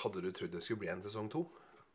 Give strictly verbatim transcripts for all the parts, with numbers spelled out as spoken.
Hadde du trodd det skulle bli en sesong to?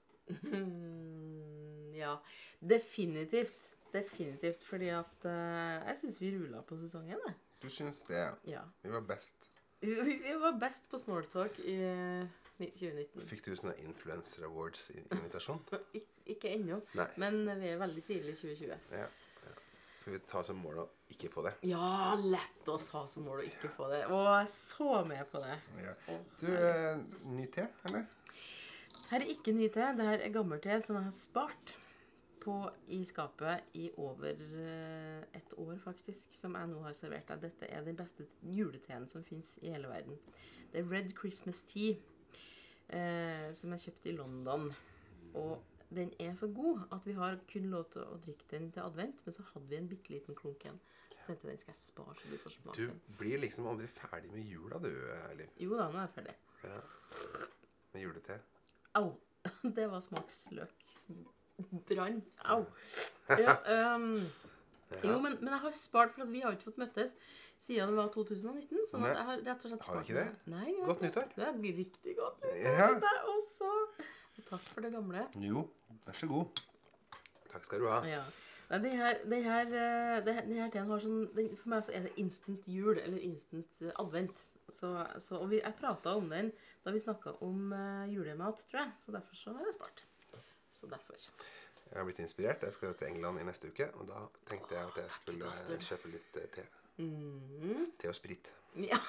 Mm, ja, definitivt. Definitivt, fordi at uh, jeg synes vi rullet på sesongen, da. Du synes det? Ja. Vi var best. Vi, vi var best på Snortalk i tjue nitten. Fikk du sånne Influencer Awards-invitasjon? Ik ikke ennå, Nei. men vi er veldig tidlig i tjue tjue. Ja, ja. Skal vi ta som mål å ikke få det? Ja, lett oss ha som mål å ikke få det. Og jeg er så med på det. Ja. Du, eh, ny te, eller? Her er ikke ny te. Det her er gammel te som jeg har spart på i skapet i over uh, ett år, faktisk, som jeg nå har servert deg. Dette er den beste juleteen som finnes i hele verden. Det er Red Christmas Tea, uh, som jeg kjøpte i London. Og den er så god at vi har kun lov til å drikke den til advent, men så hadde vi en bitteliten klunk igjen. Så tenkte jeg, den skal jeg spare så du får smaken. Du blir liksom aldri ferdig med jula, du, Liv. Jo da, nå er jeg ferdig. Ja. Med julete. Au! Det var smaksløk. Brann. Au! Ja, um, Ja. jo, men, men jeg har spart, for at vi har ikke fått møttes siden det var to tusen nitten, sånn at Nei. jeg har rett og slett spart. Har vi ikke det? Nei, vi har Godt ikke. nyttår. Det er riktig godt nyttår. Ja. Det er også. Og takk for det gamle. Jo, vær så god. Takk skal du ha. Ja. Nei, det her, det her, eh, det her, det her teen har sånn, den, for meg så er det instant jul, eller instant eh, advent. Så, så, og vi, jeg pratet om den da vi snakket om uh, julemat, tror jeg. Så derfor så har jeg spart. Så derfor. Jeg har blitt inspirert. Jeg skal jo til England i neste uke, og da tenkte jeg at jeg skulle Åh, bastard. kjøpe litt eh, te. Mhm. Te og sprit. Ja.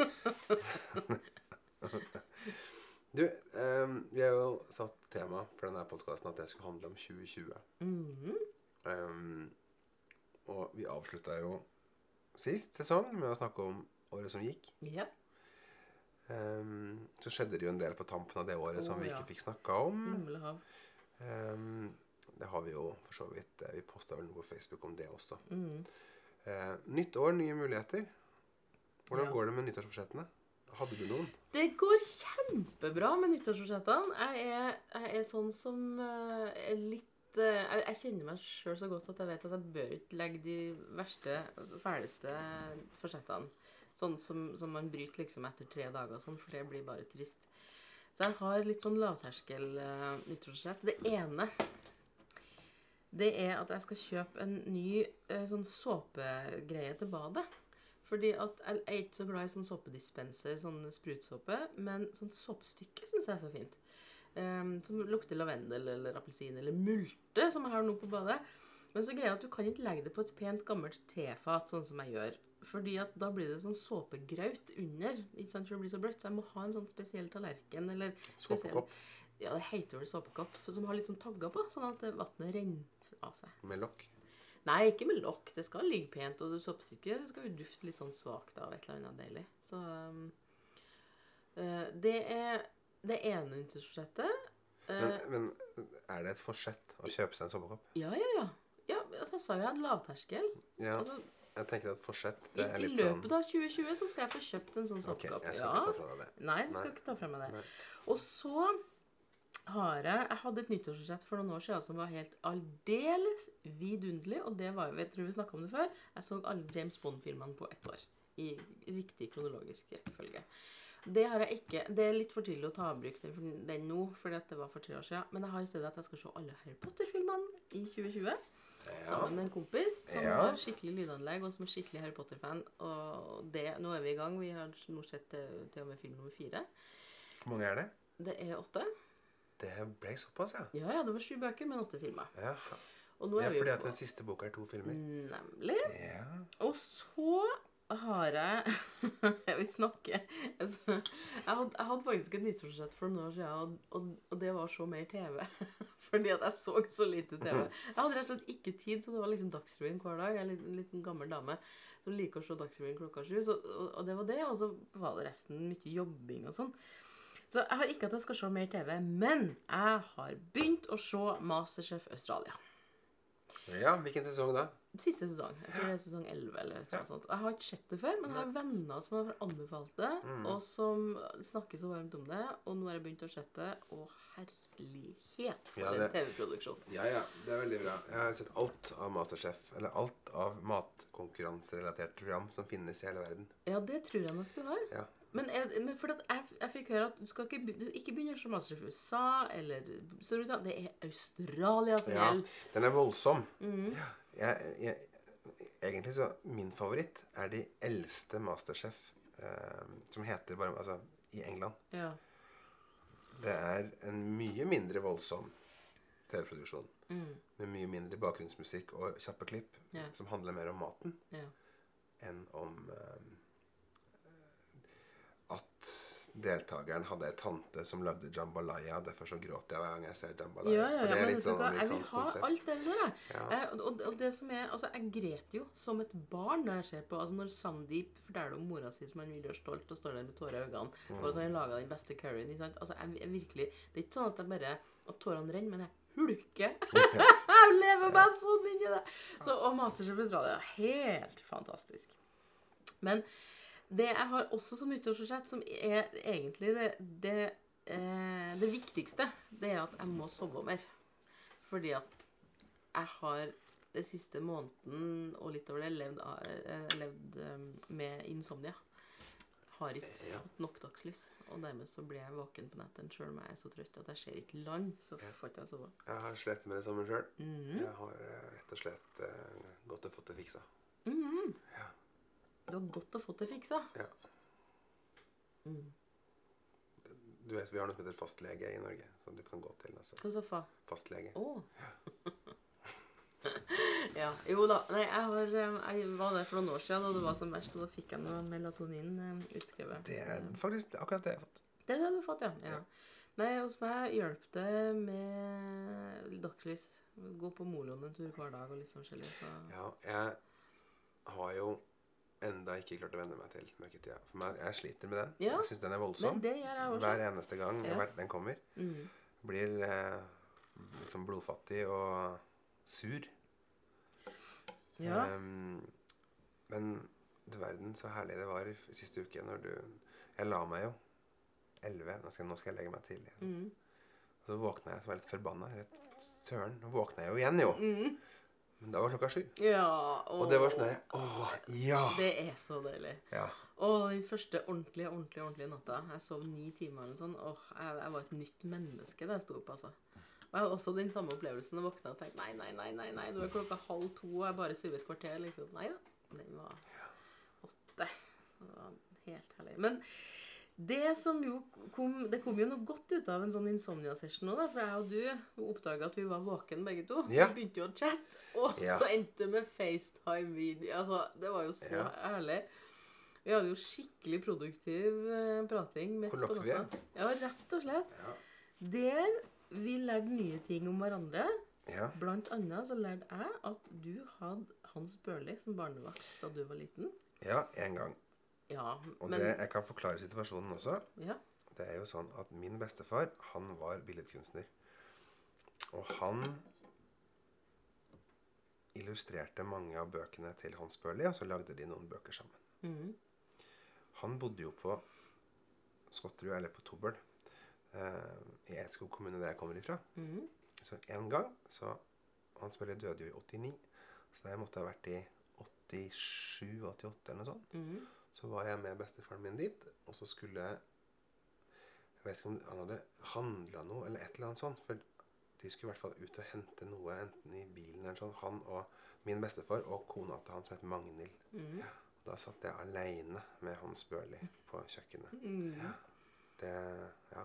Du, ehm, vi har jo satt tema for denne podcasten at det skulle handle om tjue tjue. Mhm. Ehm, og vi avsluttet jo sist sesong med å snakke om året som gikk. Ja. Ehm, så skjedde det jo en del på tampen av det året som Å, vi ja. ikke fikk snakket om. Himmel og hav. Ehm, det har vi jo for så vidt. eh, Vi postet vel noe på Facebook om det også. Mhm. Eh, nytt år, nye muligheter. Hvordan Ja. går det med nyttårsforsettene? Hadde du noen? Det går kjempebra med nyttårsforsettene. Jeg er, jeg er sånn som eh, er litt eh, jeg, jeg kjenner meg selv så godt at jeg vet at jeg bør ikke legge de verste, fæleste forsettene. Sånn som, som man bryter liksom etter tre dager, og sånn, for det blir bare trist. Så jeg har litt sånn lavterskel uh, nyttårsforsett. Det ene, det er at jeg skal kjøpe en ny eh, sånn såpegreie til badet. Fordi at jeg er ikke så glad i sånn såpedispenser, sånn sprutsåpe, men sånn såpestykke synes jeg er så fint. Um, som lukter lavendel eller appelsin eller multe, som jeg har nå på badet. Men så greier jeg at du kan ikke legge det på et pent gammelt tefat, sånn som jeg gjør. Fordi at da blir det sånn såpegraut under, ikke sant, for det blir så bløtt. Så jeg må ha en sånn spesiell tallerken, eller spesiell... Såpekopp Ja, det heter vel såpekopp, som har litt sånn tagger på, sånn at vattnet renner av seg. med lokk. Nei, ikke med lokk. Det skal ligge pent, og såpestykker skal jo dufte litt sånn svagt av et eller annet deilig. Så um, uh, det er det ene nyttårsforsettet. Uh, Men, men er det et forsett å kjøpe seg en såpekopp? ja, ja, ja. Ja, altså, jeg sa jo jeg hadde lavterskel. Ja, Altså, jeg tenker at forsett, i, det er I litt sånn... løpet av tjue tjue så skal jeg få kjøpt en sånn Ok, såpekopp. jeg skal Ja. ikke ta fra deg det. Nei, du skal Nei. ikke ta frem med det. Nei. Og så har jeg, jeg hadde et nyttårsforsett for noen år siden som var helt aldeles vidunderlig, og det var jo, jeg tror vi snakket om det før, jeg så alle James Bond-filmene på ett år, i riktig kronologisk rekkefølge. Det har jeg ikke, det er litt for tidlig å ta i bruk den, den nå, fordi at det var for tre år siden, men jeg har i stedet at jeg skal se alle Harry Potter-filmene i tjue tjue, Ja. sammen med en kompis som Ja. har skikkelig lydanlegg og som er skikkelig Harry Potter-fan, og det, nå er vi i gang, vi har nå sett til, til og med film nummer fire. Hvor mange er det? Det er åtte. Det ble såpass, ja. Ja, ja, det var sju bøker, men åtte filmer. Ja, Og nå ja er vi fordi jo at på... den siste boka er to filmer. Nemlig. Ja. Og så har jeg... jeg vil snakke... Altså, jeg, hadde, jeg hadde faktisk et nyttårsforsett for noen år siden, og, og, og det var så mer T V. Fordi at jeg så så lite T V. Jeg hadde rett og slett ikke tid, så det var liksom Dagsrevyen hver dag. Jeg er en liten gammel dame som liker å se Dagsrevyen klokka sju, så, og, og det var det, og så var det resten mye jobbing og sånn. Så jeg har ikke at jeg skal se mer T V, men jeg har begynt å se Masterchef Australia. Ja, hvilken sesong da? Siste sesong. Jeg tror det er sesong elleve eller noe sånt. Og jeg har ikke sett det før, men jeg har venner som har anbefalt det, Mm. og som snakker så varmt om det, og nå har jeg begynt å sett det, og herlighet for Ja, en det- T V-produksjon. Ja, ja, det er veldig bra. Jeg har sett alt av Masterchef, eller alt av matkonkurranserelatert program som finnes i hele verden. Ja, det tror jeg nok du har. Ja, Men, jeg, men for at jeg, jeg fikk høre at du skal ikke, be- du ikke begynne som Masterchef i U S A eller Storbritannia. Det er Australia som Ja, gjelder. den er voldsom. Mhm. Jeg, jeg, egentlig så, min favoritt er de eldste Masterchef eh, som heter bare, altså, i England. Ja. Det er en mye mindre voldsom TV-produksjon. Mm. Med mye mindre bakgrunnsmusikk og kjappe klipp Ja. som handler mer om maten Ja. enn om eh, at deltakeren hadde en tante som lagde jambalaya. Derfor så gråter jeg hver gang jeg ser jambalaya. Ja, ja, For ja, det er men litt vet du sånn hva? Jeg vil amerikansk ha konsept. alt det der, jeg. Ja. Eh, og, og det som er, altså, jeg gret jo som et barn når jeg ser på, altså når Sandeep forteller om mora si som han vil gjøre stolt, og står der med tårer i øynene, og at han har laget den beste curryen, ikke sant? Altså, jeg, jeg virkelig, det er ikke sånn at jeg bare, at tårene renner, men jeg hulker. Jeg lever meg sånn inn i det. Så, og Masterchef Australia, helt fantastisk. Men det jeg har også som nyttårsforsett, som er egentlig det, det, eh, det viktigste, det er at jeg må sove mer. Fordi at jeg har det siste måneden og litt over det levd, av- eh, levd eh, med insomnia. Har ikke Ja. fått nok dagslys. Og dermed så blir jeg våken på netten selv om jeg er så trøtt at jeg ser ikke land, så får ikke jeg sove. Jeg har slet med det samme selv. Mhm. Jeg har eh, rett og slett eh, gått og fått det fiksa. Mhm. Ja. Du har godt å fått det fiksa. Ja. Mm. Du vet, vi har noe som heter fastlege i Norge, som du kan gå til. Altså. Hva så fa? Fastlege. Åh. Ja, jo da. Nei, jeg, har, eh, jeg var der for noen år siden, da det var som verst, og da fikk jeg noe melatonin eh, utskrevet. Det er faktisk akkurat det jeg har fått. Det er det du har fått, ja. ja. Ja. Nei, hos meg hjelp det med dagslys. Gå på moloen en tur hver dag og litt sånn forskjellig. Så. Ja, jeg har jo enda ikke klart å venne meg til mørketida. For meg, jeg sliter med den. Ja, Jeg synes den er voldsom. Men det gjør jeg også. Hver eneste gang Ja. hver- den kommer, Mm. blir eh, liksom blodfattig og sur. Ja. Ehm, men du verden så herlig det var i f- siste uke når du... Jeg la meg jo elleve. Nå skal, nå skal jeg legge meg tidlig. Mm. Så våkna jeg, så var jeg litt forbanna. Helt Søren, nå våkna jeg jo igjen jo. Mm. Men da var klokka sju. Ja. Og det var sånn der, åh, ja. Det er så deilig. Ja, Og den første ordentlige, ordentlige, ordentlige natta. Jeg sov ni timer eller sånn. Åh, jeg, jeg var et nytt menneske da jeg sto opp, altså. Og jeg hadde også den samme opplevelsen og våkna og tenkte, nei, nei, nei, nei, nei, det var klokka halv to, og jeg bare syv et kvarter, liksom. Nei da, den var åtte. Det var helt herlig. Men det som jo kom, det kom jo noe godt ut av en sånn insomnia-session nå da, for jeg og du oppdaget at vi var våken begge to, så Ja. vi begynte jo å chatte, og Ja. endte med FaceTime-video. Altså, det var jo så Ja. herlig. Vi hadde jo skikkelig produktiv eh, prating midt på Kollokvie. natta. Ja, rett og slett. Ja. Der vi lærte nye ting om hverandre. Ja. Blant annet så lærte jeg at du hadde Hans Børli som barnevakt da du var liten. Ja, en gang. Ja, Og men... det, jeg kan forklare situasjonen også. Ja. Det er jo sånn at min bestefar, han var billedkunstner. Og han illustrerte mange av bøkene til Hans Børli, og så lagde de noen bøker sammen. Mhm. Han bodde jo på Skotterud, eller på Tobøl, eh, i Eidskog kommune der jeg kommer ifra. Mhm. Så en gang, så Hans Børli døde jo i åttini, så jeg måtte ha vært i åttisju åttiåtte eller noe sånt. Mhm. Så var jeg med bestefaren min dit, og så skulle jeg vet ikke om han hadde handlet noe, eller et eller annet sånt, for de skulle i hvert fall ut og hente noe, enten i bilen eller sånn, han og min bestefar, og kona til han som heter Magnhild. Mhm. Da satt jeg alene med Hans Børli på kjøkkenet. Mhm. Det, ja.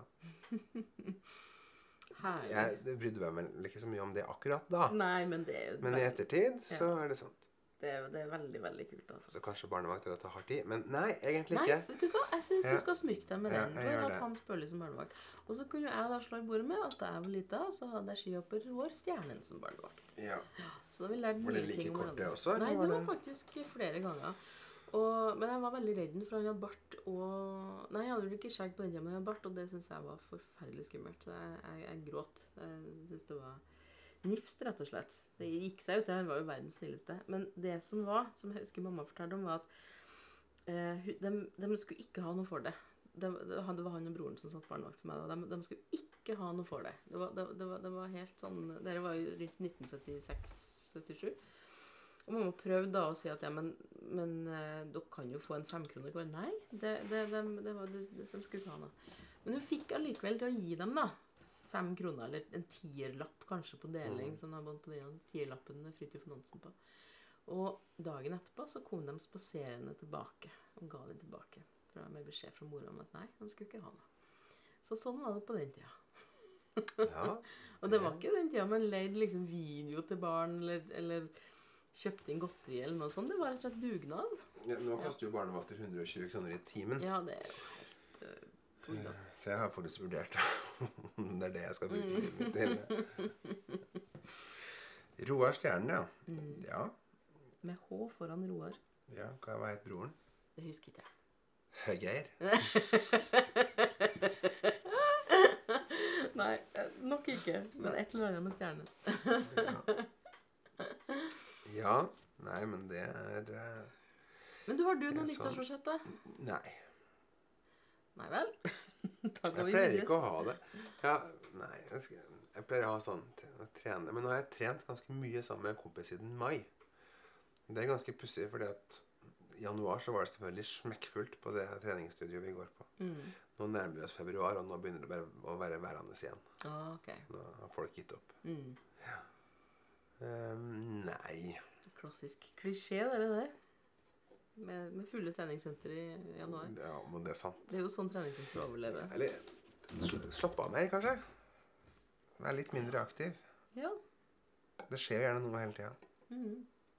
Herlig. Jeg det brydde meg vel ikke så mye om det akkurat da. Nei, men det er jo Men i veldig, ettertid så er det sant. det er, det er veldig, veldig kult, altså. Så kanskje barnevakt er å ta hardt i, men nei, egentlig Nei, ikke. vet du hva? Jeg synes Ja. du skal smykke deg med Ja, den. jeg Du har gjør hatt det. Hans Børli som barnevakt. Og så kunne jeg da slå i bordet med at da jeg var lita, så hadde jeg skihopper Roar Stjernen som barnevakt. Ja. Så da har vi lært Var det mye like ting om kort det hverandre. også, eller Nei, var det var det- faktisk flere ganger. Og, men jeg var veldig redd for han hadde bart og... Nei, jeg hadde jo ikke skjegg på den tiden, men han hadde bart, og det synes jeg var forferdelig skummelt. Så jeg, jeg, jeg gråt. Jeg synes det var nifst, rett og slett. Det gikk seg ut, han var jo verdens snilleste. Men det som var, som jeg husker mamma fortalte om, var at eh, hu- de, de skulle ikke ha noe for det. Det, det, han- det var han og broren som satt barnevakt for meg. Da. De, de skulle ikke ha noe for det. Det var, det, det var, det var helt sånn... Dere var jo rundt nitten syttiseks syttisju. Og mamma prøvde da å si at ja, men, men eh, dere kan jo få en femkroner hver. Nei, det, det, det, det var det, det som skulle ta henne. Men hun fikk allikevel til å gi dem da fem kroner, eller en tierlapp kanskje på deling, Mm. som de hadde på den tierlappen Fridtjof Nansen på. Og dagen etterpå så kom de spaserende tilbake, og ga den tilbake, fra, med beskjed fra mora om at nei, de skulle ikke ha noe. Så sånn var det på den tida. Ja. Og det var ikke den tida man leide liksom video til barn, eller, eller kjøpte inn godteri eller noe sånt. Det var rett og slett dugnad. Ja, nå koster jo barnevakter hundre og tjue kroner i timen. Ja, det er jo helt uh, tullete. Så jeg har faktisk vurdert om det er det jeg skal bruke livet mitt til. Roar Stjernen, ja. Mm. Ja. Med H foran Roar. Ja, hva hva het broren? Det husker ikke jeg. Geir. Nei, eh, nok ikke. Men et eller annet med stjernen. Ja. Ja. Nei, men det er eh, Men du, har du Det er noe sånn. nyttårsforsett da? Nei. Nei vel? Da går Jeg vi pleier videre. ikke å ha det. Ja, nei, jeg, skal, jeg pleier å ha sånn å trene. Men nå har jeg trent ganske mye sammen med en kompis siden mai. Det er ganske pussig, fordi at i januar så var det selvfølgelig smekkfullt på det treningsstudioet vi går på. Mm. Nå nærmer vi oss februar, og nå begynner det bare å være værende igjen. Ah, ok. Nå har folk gitt opp. Mm. Um, nei. Klassisk klisjé, det er det der. Med, med fulle treningssenter i januar. Ja, men det er sant. Det er jo sånn treningssenter overlever. Eller sl- slapp av mer, kanskje. Vær litt mindre aktiv. Ja. Det skjer gjerne noe hele tiden. Mm.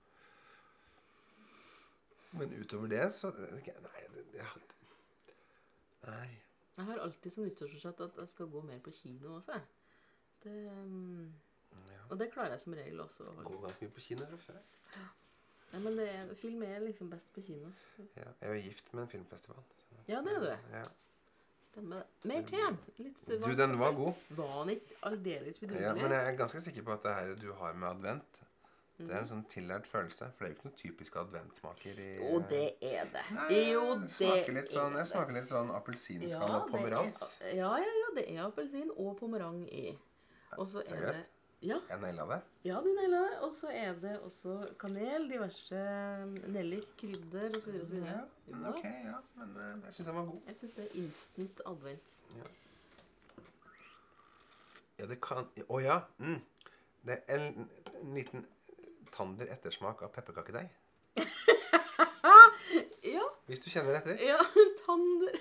Men utover det, så Nei, det, det Nei. Jeg har alltid som nyttårsforsett at jeg skal gå mer på kino også. Det, um, Ja. og det klarer jeg som regel også. å holde. Går ganske mye på kino fra før. Nei, men det, film er liksom best på kino. Ja, jeg er jo gift med en filmfestival. så- Ja, det er du. Ja. Stemmer det. Mer til. Litt Du, den var god. Var den ikke aldeles vidunderlig? Ja, men jeg er ganske sikker på at det her du har med advent, det er en sånn tillært følelse. For det er jo ikke noen typiske adventsmaker i Jo, det er det. Nei, Jo, jeg det smaker litt sånn, er Jeg smaker litt sånn appelsinskall Ja, og det er- pomerans. Ja, ja, ja, det er appelsin og pomerang i. Og så er det Seriøst? Ja, Jeg naila det. ja du naila det. Og så er det også kanel, diverse nellik, krydder og så videre og så videre. Ja, men Ja. ok, ja. Men eh, jeg syns den var god. Jeg synes det er instant advent. Ja, det kan Å ja. Mm. Det er en, en liten tander ettersmak av pepperkakedeig. Ja, Hvis du kjenner etter. ja, tander.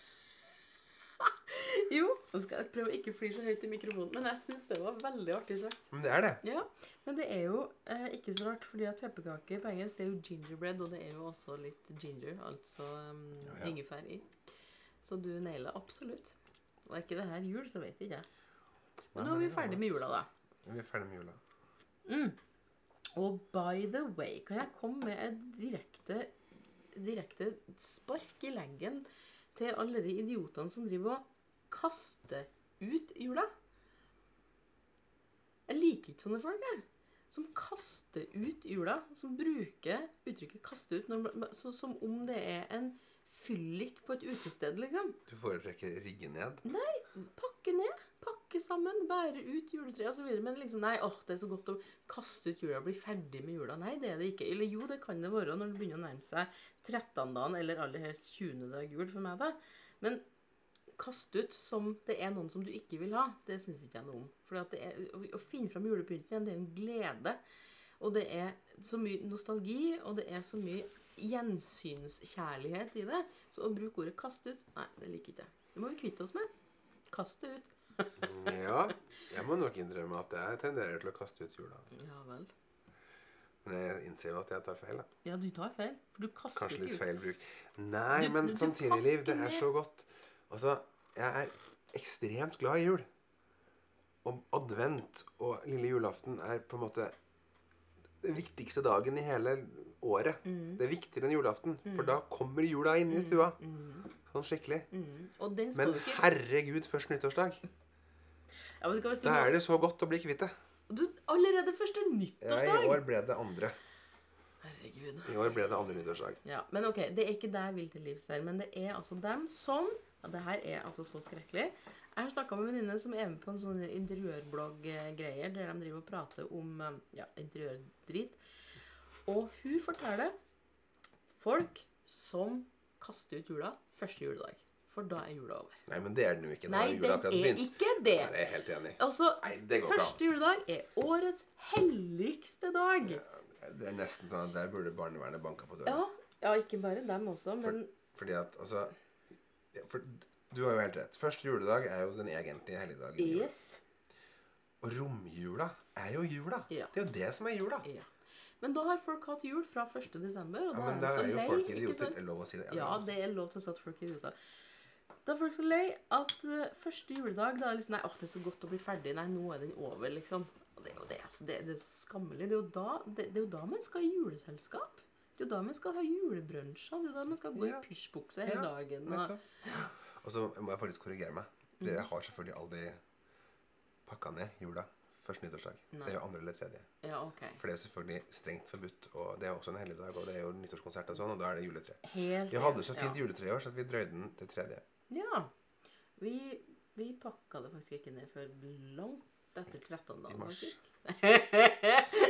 Jo, nå skal jeg prøve å ikke flire så høyt i mikrofonen, men jeg synes det var veldig artig sagt. Men det er det. Ja, men det er jo eh, ikke så rart, fordi at pepperkake på engelsk, det er jo gingerbread, og det er jo også litt ginger, altså um, Ja, ja. ingefær i. Så du nailer absolutt. Og er ikke det her jul, så vet jeg ikke. Men nå er vi ferdig med jula da. Vi er ferdig med jula. Mm. Og by the way, kan jeg komme med et direkte, direkte spark i leggen til alle de idiotene som driver og kaster ut jula? Jeg liker ikke sånne folk, jeg. Som kaster ut jula, som bruker uttrykket kaste ut, når, så, som om det er en fyllik på et utested, liksom. Du foretrekker rigge ned. Pakke ned, pakke sammen, bære ut juletreet og så videre. Men liksom, nei, åh, det er så godt å kaste ut jula og bli ferdig med jula. Nei, det er det ikke. Eller jo, det kan det være når det begynner å nærme seg trettendagen, eller aller helst tjuende dag jul for meg da. Men kaste ut som det er noen som du ikke vil ha, det synes ikke jeg noe om. For at det er, å, å finne frem julepynten igjen, det er en glede. Og det er så mye nostalgi, og det er så mye gjensynskjærlighet i det. Så å bruke ordet kaste ut, nei, det liker ikke jeg. Det må vi kvitte oss med. Kaste ut. Ja, jeg må nok innrømme at jeg tenderer til å kaste ut jula. Ja vel. Men jeg innser jo at jeg tar feil, da. Ja, du tar feil. For du kaster Kanskje ikke litt ut. feil bruk. Nei, Du- men du- du samtidig, Liv, det pakker er ned. så godt. Altså, jeg er ekstremt glad i jul. Og advent og lille julaften er på en måte den viktigste dagen i hele året. Mm. Det er viktigere enn julaften, for da kommer jula inn i stua. Mm. Sånn skikkelig. Mm. Og den skal Men du ikke... herregud, først nyttårsdag. Ja, men hvis du Da nå- er det så godt å bli kvitt det. Du, allerede første Ja, nyttårsdag! i år ble det andre. Herregud. I år ble det andre nyttårsdag. Ja, men ok, det er ikke det jeg vil til livs her, men det er altså dem som, ja, det her er altså så skrekkelig. Jeg har snakket med en venninne som er med på en sånn interiørblogg-greier, der de driver og prater om, ja, interiørdrit. Og hun forteller folk som kaster ut jula første juledag. For da er jula over. Nei, men det er den jo ikke. Da Nei, er jula den akkurat er begynt. ikke det. Nei, det er jeg helt enig i. Altså, Nei, det går ikke an. første juledag er årets helligste dag. Ja, det er nesten sånn at der burde barnevernet banka på døren. Ja, ja, ikke bare dem også, For, men... fordi at, altså... ja, For du har jo helt rett. Første juledag er jo den egentlige helligdagen. i jula. Yes. Og romjula er jo jula. Ja. Det er jo det som er jula. Ja. Men da har folk hatt jul fra første desember, og Ja, da men er der de så er jo lei, folk ikke idioter. sant? Er lov å si det? Ja, lov å si det er lov til å sette folk idioter. Da er folk så lei at uh, første juledag, da er liksom, nei, åh, det er så godt å bli ferdig, nei, nå er den over, liksom. Og det er jo det, altså, det, det er så skammelig. Det er, jo da, det, det er jo da man skal i juleselskap. Det er jo da man skal ha julebrønsjer, det er da man skal gå Ja. i pysjbukse hele Ja, dagen. Og, nettopp. Og så må jeg faktisk korrigere meg. For Jeg har selvfølgelig aldri pakka ned jula første nyttårsdag. Nei. Det er jo andre eller tredje. ja, ok. For det er selvfølgelig strengt forbudt, og det er også en helligdag, og det er jo nyttårskonsert og sånn, og da er det juletre. Helt Vi hadde så fint ja. juletre i år, så at vi drøyde den til tredje. Ja. Vi, vi pakka det faktisk ikke ned før langt etter trettende I dagen, mars. faktisk.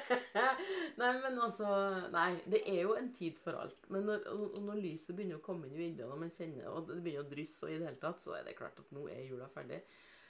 Nei, men altså, nei, det er jo en tid for alt. Men når, og når lyset begynner å komme inn i vinduene, og man kjenner, og det begynner å drysse, og i det hele tatt, så er det klart at nå er jula ferdig.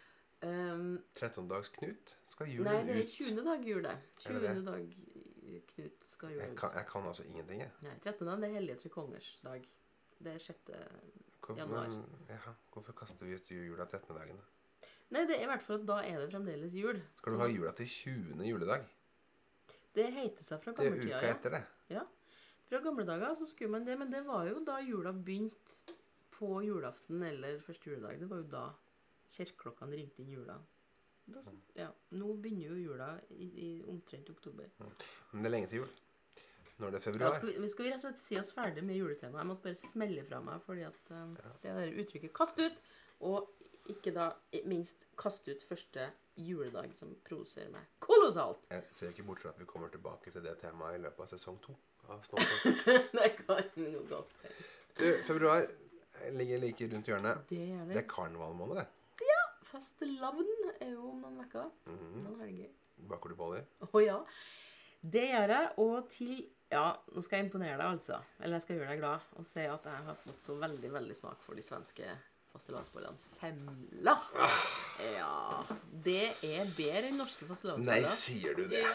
Um, trettendags Knut skal julen nei, det er ut. tjuende dag jul, det. Er det det? tjuende dag Knut skal Jeg jula ut. kan, jeg kan altså ingenting, jeg. Nei, trettende det er hellige tre kongers dag. Det er sjette Hvorfor, januar. men, ja, hvorfor kaster vi ut jula trettende dagen? Da? Nei, det er i hvert fall at da er det fremdeles jul. Skal du ha jula til tjuende juledag? Det heter seg fra Det er gamle uka tida, ja. etter det. Ja. Fra gamle dager så skulle man det, men det var jo da jula begynte på julaften eller første juledag. Det var jo da kirkeklokkene ringte inn jula. Da, ja, nå begynner jo jula i, i omtrent oktober. Men det er lenge til jul. Når det er Ja, februar. skal, vi, vi skal vi rett og slett si oss ferdig med juletemaet. Jeg måtte bare smelle fra meg, fordi at um, det der uttrykket kast ut, og ikke da i- minst kast ut første juledag som provoserer meg kolossalt. Jeg ser ikke bort fra at vi kommer tilbake til det temaet i løpet av sesong to av Snålfolk. Det kan jo godt være. Du, februar ligger like rundt hjørnet. Det er Det det. er karnevalmåned, det. Fastelavn er jo om noen vekker. Mhm. Noen helger. Baker du boller? Å ja. Det gjør jeg, og til ja, nå skal jeg imponere deg, altså. Eller jeg skal gjøre deg glad og si at jeg har fått så veldig, veldig smak for de svenske fastelavnsbollene. Semla! Ja. Det er bedre enn norske Nei, fastelavnsboller. sier du det?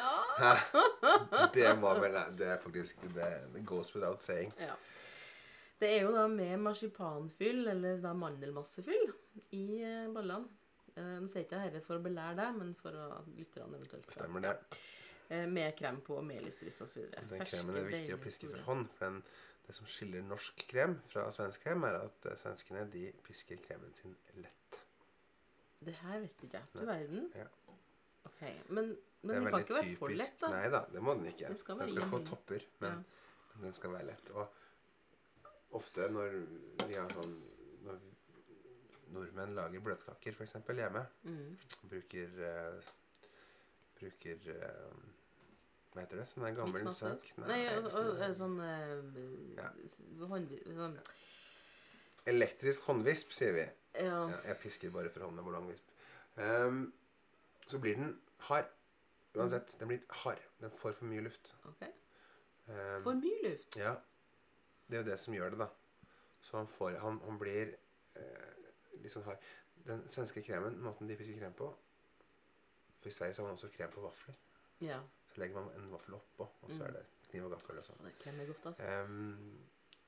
Ja. Det var vel Det er faktisk Det, det goes without saying. Ja. Det er jo da med marsipanfyll, eller da mandelmassefyll, i eh, bollene. Eh, nå sier ikke jeg dette for å belære deg, men for å lytterne eventuelt skal- Stemmer det. Eh, med krem på, melisdryss og så videre. Den Ferske, kremen er viktig å deilige, piske for store. hånd. For den, det som skiller norsk krem fra svensk krem, er at eh, svenskene de pisker kremen sin lett. Det her visste ikke jeg. Du Nei. verden. Ja. Ok, men, Det men er den kan veldig ikke være for typisk- lett, da. Nei da, det må den ikke. Den skal den være skal få inn i- topper, men, Ja. men den skal være lett. Og ofte når vi har sånn Når nordmenn lager bløtkaker, for eksempel, hjemme, Mm. bruker eh, Bruker eh, Hva heter det? Sånn en gammel Miksmaster? sak? Nei, og, sånn- og, og sånn eh, Ja. s- håndvi- sånn, Elektrisk håndvisp, sier vi. ja. Ja, jeg pisker bare for hånd med ballongvisp. Um, så blir den hard. Uansett, den blir hard. Den får for mye luft. Ok. Um, For mye luft. Ja. Det er jo det som gjør det, da. Så han, får, han, han blir eh, litt sånn hard. Den svenske kremen, måten de pisker krem på. For i Sverige så har man også krem på vafler. Ja. Så legger man en vaffel oppå, og så Mm. er det kniv og gaffel og sånn. Det krem er godt, altså. Um,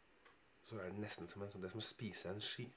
så er det nesten som en sånn, det er som å spise en sky.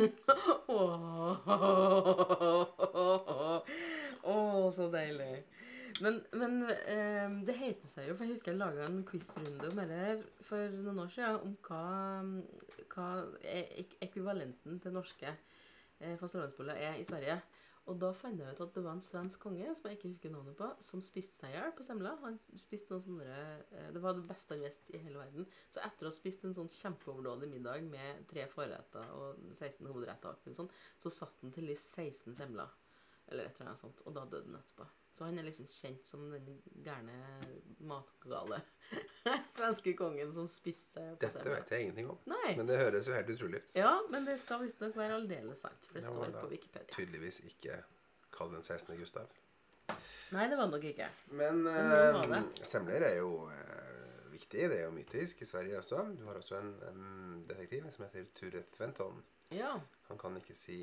Åh, så deilig. Men, men eh, det heter seg jo, for jeg husker jeg laget en quizrunde om det her for noen år siden, om hva, hva er ek- ekvivalenten til norske eh, fastelavnsboller er i Sverige. Og da fant jeg ut at det var en svensk konge, som jeg ikke husker navnet på, som spiste seg ihjel på semla. Han spiste noen sånne, eh, det var det beste han visste i hele verden. Så etter å ha spist en sånn kjempeoverdådig middag med tre forretter og seksten hovedretter, og sånn, så satt han til livs seksten semler, eller et eller annet sånt, og da døde han etterpå. Så han er liksom kjent som den gærne matgale svenske kongen som spiste seg ihjel på Dette semla. vet jeg ingenting om. Nei. Men det høres jo helt utrolig ut. Ja, men det skal visstnok være aldeles sant, for det Det var står da på Wikipedia. Tydeligvis ikke kall den sekstende Gustav. Nei, det var det nok ikke. Men Men nå var eh, det. semler er jo eh, viktig, det er jo mytisk i Sverige også. Du har også en um, detektiv som heter Ture Tventon. Ja. Han kan ikke si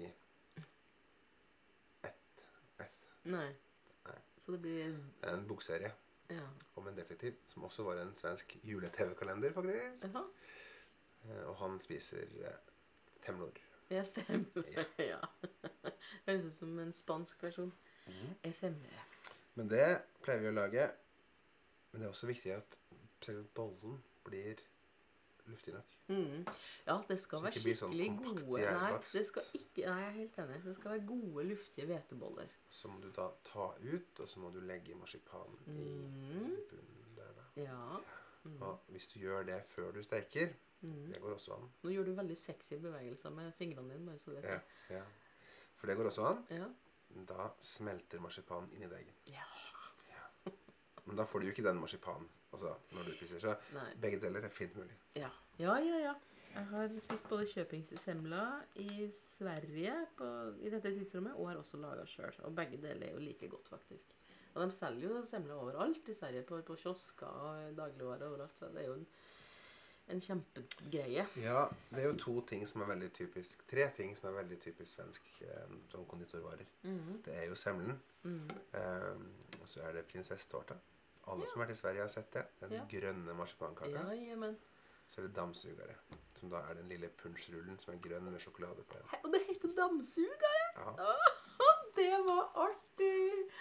ett, ett. Nei. Nei. Så det blir... En bokserie Ja. om en detektiv, som også var en svensk jule-tv-kalender, faktisk. Jaha. Eh, Og han spiser eh, temlor. Jeg semler, ja. Høres ut som en spansk versjon. Jeg semler. Men det pleier vi å lage. Men det er også viktig at selve bollen blir luftig nok. Mm. Ja, det skal Så være ikke blir sånn skikkelig kompakt gode. Nei, gjærbakst. det skal ikke, nei, jeg er helt enig. Det skal være gode, luftige hveteboller. Så må du da ta ut, og så må du legge marsipanen i Mm. bunnen der da. Ja. Mm. Og hvis du gjør det før du steker, Mm. det går også an. Nå gjør du veldig sexy bevegelser med fingrene dine, bare så du vet Ja, det. ja. For det går også an. Ja. Da smelter marsipanen inn i deggen. Ja. Men da får du jo ikke den marsipanen, altså når du spiser. Så Nei. begge deler er fint mulig. Ja. Ja, ja, ja. Jeg har spist både kjøpingssemla i Sverige på, i dette tidsrommet, og har også laget selv. Og begge deler er jo like godt, faktisk. Og de selger jo semla overalt i Sverige, på, på kiosker og dagligvarer overalt, så det er jo en, en kjempegreie. Ja, det er jo to ting som er veldig typisk, tre ting som er veldig typisk svensk eh, som konditorvarer. Mhm. Det er jo semlen, Mhm. eh, og så er det prinsesstårta. Alle som har vært i Sverige har sett det. Den Ja. grønne marsipankaka. Ja, jamen. Så er det dammsugere, som da er den lille punsjrullen som er grønn med sjokolade på en. Hæ, og det heter dammsuger! Ja. Åh, det var artig!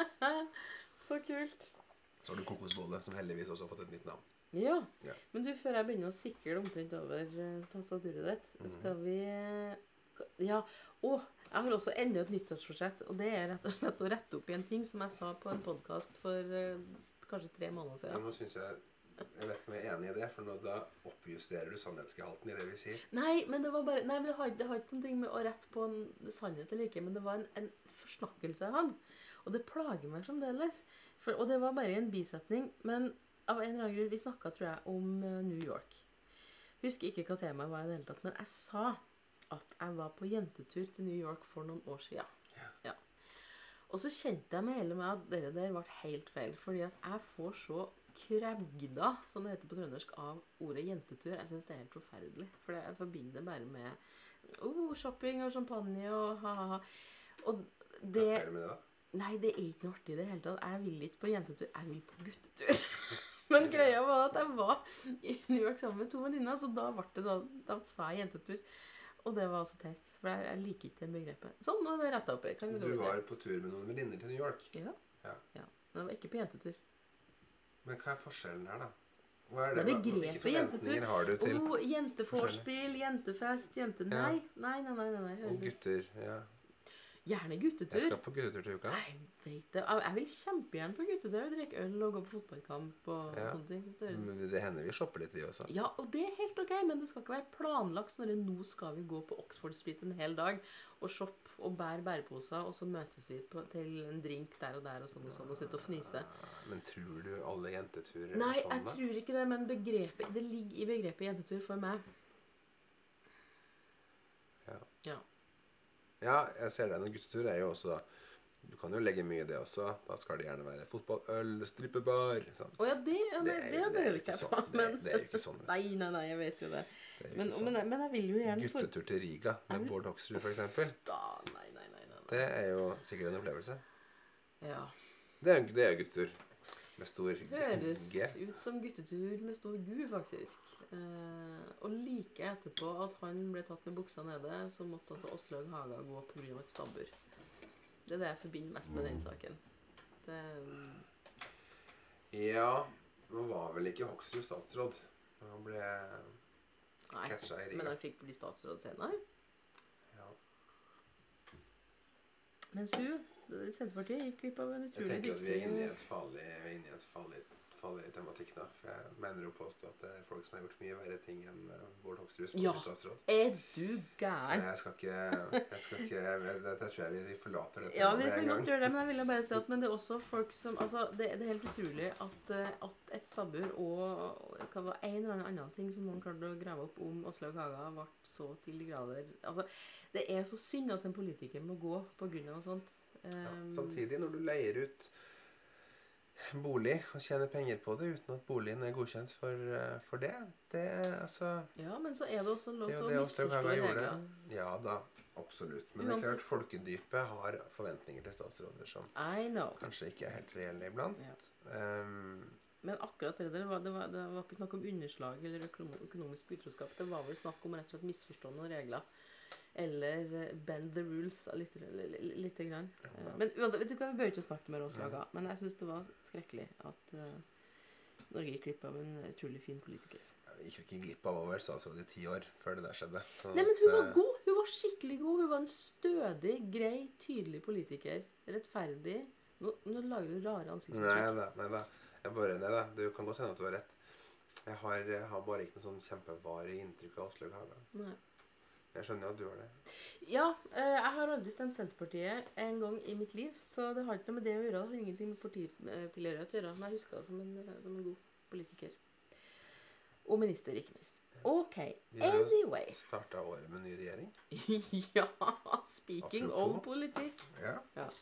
Så kult. Så har du kokosbolle, som heldigvis også har fått et nytt navn. Ja. Ja. Men du, før jeg begynner å sikle omtrent over uh, tastaturet ditt, Mhm. skal vi... Ja, og jeg har også enda et nyttårsforsett, og det er rett og slett å rette opp i en ting som jeg sa på en podcast for uh, kanskje tre måneder Men siden. nå synes jeg, jeg vet ikke om jeg er enig i det, for nå da oppjusterer du sannhetsgehalten i det vi sier. Nei, men det var bare... Nei, men det har, det har ikke noe med å rette på en sannhet eller ikke, men det var en, en forsnakkelse jeg hadde. Og det plager meg fremdeles. For, og det var bare en bisetning, men av en eller annen grunn, vi snakket, tror jeg, om uh, New York. Husker ikke hva temaet var i det hele tatt, men jeg sa at jeg var på jentetur til New York for noen år siden. Ja. Ja. Og så kjente jeg med hele meg at det der var helt feil, fordi at jeg får så krevgda, som det heter på trøndersk, av ordet jentetur. Jeg synes det er helt forferdelig, for jeg forbinder det bare med oh, shopping og champagne og ha-ha-ha. Og Hva det... er det med det da? Nei, det er ikke noe artig i det hele tatt. Jeg vil ikke på jentetur, jeg vil på guttetur. Men greia var at jeg var i New York sammen med to venninner, så da, ble det da, da sa jeg jentetur. Og det var altså teit, for jeg, jeg liker ikke det begrepet. Sånn, nå er det rettet opp. Kan vi gå Du videre? var på tur med noen venninner til New York. Ja. Ja. Ja. Men det var ikke på jentetur. Men hva er forskjellen her da? Hva er Det er Hva- begrepet Hvilke forventninger jentetur. har du til Oh, jenteforspill, jentefest, jente... Ja. Nei, nei, nei, nei, nei, nei. og høres ut- gutter? Ja. Gjerne Jeg guttetur. skal på guttetur til uka. Nei, jeg vet det. Jeg jeg vil kjempegjerne på guttetur. Jeg vil drikke øl og gå på fotballkamp og Ja. sånne ting. Synes det høres- Men det hender vi shopper litt, vi også. Ja, og det er helt ok, men det skal ikke være planlagt sånn at nå skal vi gå på Oxford Street en hel dag og shoppe og bære bæreposer, og så møtes vi på, til en drink der og der og sånn og sånn, og sitte og fnise. Men tror du alle jenteturer Nei, er sånn jeg da? tror ikke det, men begrepet, det ligger i begrepet jentetur for meg. Ja. Ja. Ja, jeg ser det. Noen guttetur er jo også da, du kan jo legge mye i det også. Da skal det gjerne være fotball, øl, strippebar. Sånn. Å ja, det, ja, det, det, er- behøver jo ikke jeg sånn. på, Det, men... det er jo ikke sånn. vet du. Nei, nei, nei, jeg vet jo det. Det er jo Men, ikke sånn. men, men jeg vil jo gjerne... for- Guttetur til Riga Jeg med vil- Bård Hoksrud for eksempel. Da, nei, nei, nei, nei. Det er jo sikkert en opplevelse. Ja. Det er, det er guttetur med stor Høres G. ut som guttetur med stor gu, faktisk. Eh, og like etterpå at han ble tatt med buksa nede, så måtte altså Åslaug Haga gå på grunn av et stabbur. Det er det jeg forbinder mest med den saken. Det, Ja, nå var vel ikke Hoksrud statsråd. Han ble nei, catcha i men Riga. han fikk bli statsråd senere. Ja. Mens hun, Senterpartiet, gikk glipp av en Jeg utrolig tenker at vi er inne i dyktig... et farlig, vi er inne i et farlig, farlig tematikk da. For jeg mener å påstå at det er folk som har gjort mye verre ting enn eh, Bård Hoksrud som Ja. er statsråd. Er du Så gæren? jeg skal ikke, jeg skal ikke, jeg- dette tror jeg vi- vi forlater dette Ja, nå vi med kan en godt gang. gjøre det, men jeg ville bare si at men det er også folk som, altså det, det er helt utrolig at, eh, at et stabbur og, og hva var en eller annen ting som noen klarte å grave opp om Åslaug Haga ble så til de grader, altså det er så synd at en politiker må gå på grunn av noe sånt. Ja. Um, Samtidig, når du leier ut bolig og tjene penger på det uten at boligen er godkjent for, eh, for det. Det er altså Ja, men så er det også lov det er til jo å det Åslaug misforstå Haga gjorde. regler. Ja da, absolutt. Men det er Uansett. klart, folkedypet har forventninger til statsråder som I know. kanskje ikke er helt reelle iblant. Ja. Um, Men akkurat det der, var, det, var, det var ikke snakk om underslag eller økonom, økonomisk utroskap. Det var vel snakk om rett og slett misforstå noen regler. Eller eh, bend the rules litt, litt, litt grann. Ja, Eh, da. Men uansett, vet du hva, vi bør ikke snakke mer om Åslaug Nei. Haga. Men jeg synes det var skrekkelig at eh, Norge gikk glipp av en utrolig fin politiker. jeg gikk ikke glipp av å være statsråd i ti år før det der skjedde. Sånn Nei, men at, hun var eh, god. Hun var skikkelig god. Hun var en stødig, grei, tydelig politiker. Rettferdig. Nå, nå lager du rare Nei ansiktsuttrykk. da, nei da. Jeg bare, nei da. Det kan godt hende at du har rett. Jeg har, jeg har bare ikke noe sånn kjempevarig inntrykk av Åslaug Haga. Nei. Jeg skjønner jo at du har det. Ja, eh, jeg har aldri stemt Senterpartiet en gang i mitt liv, så det har ikke noe med det å gjøre. Det har ingenting med partitilhørighet å gjøre, men jeg husker det som en, eh, som en god politiker. Og minister, ikke minst. Ok, Vi har jo anyway. startet året med ny regjering. Ja, speaking Apropos. of politikk. Ja.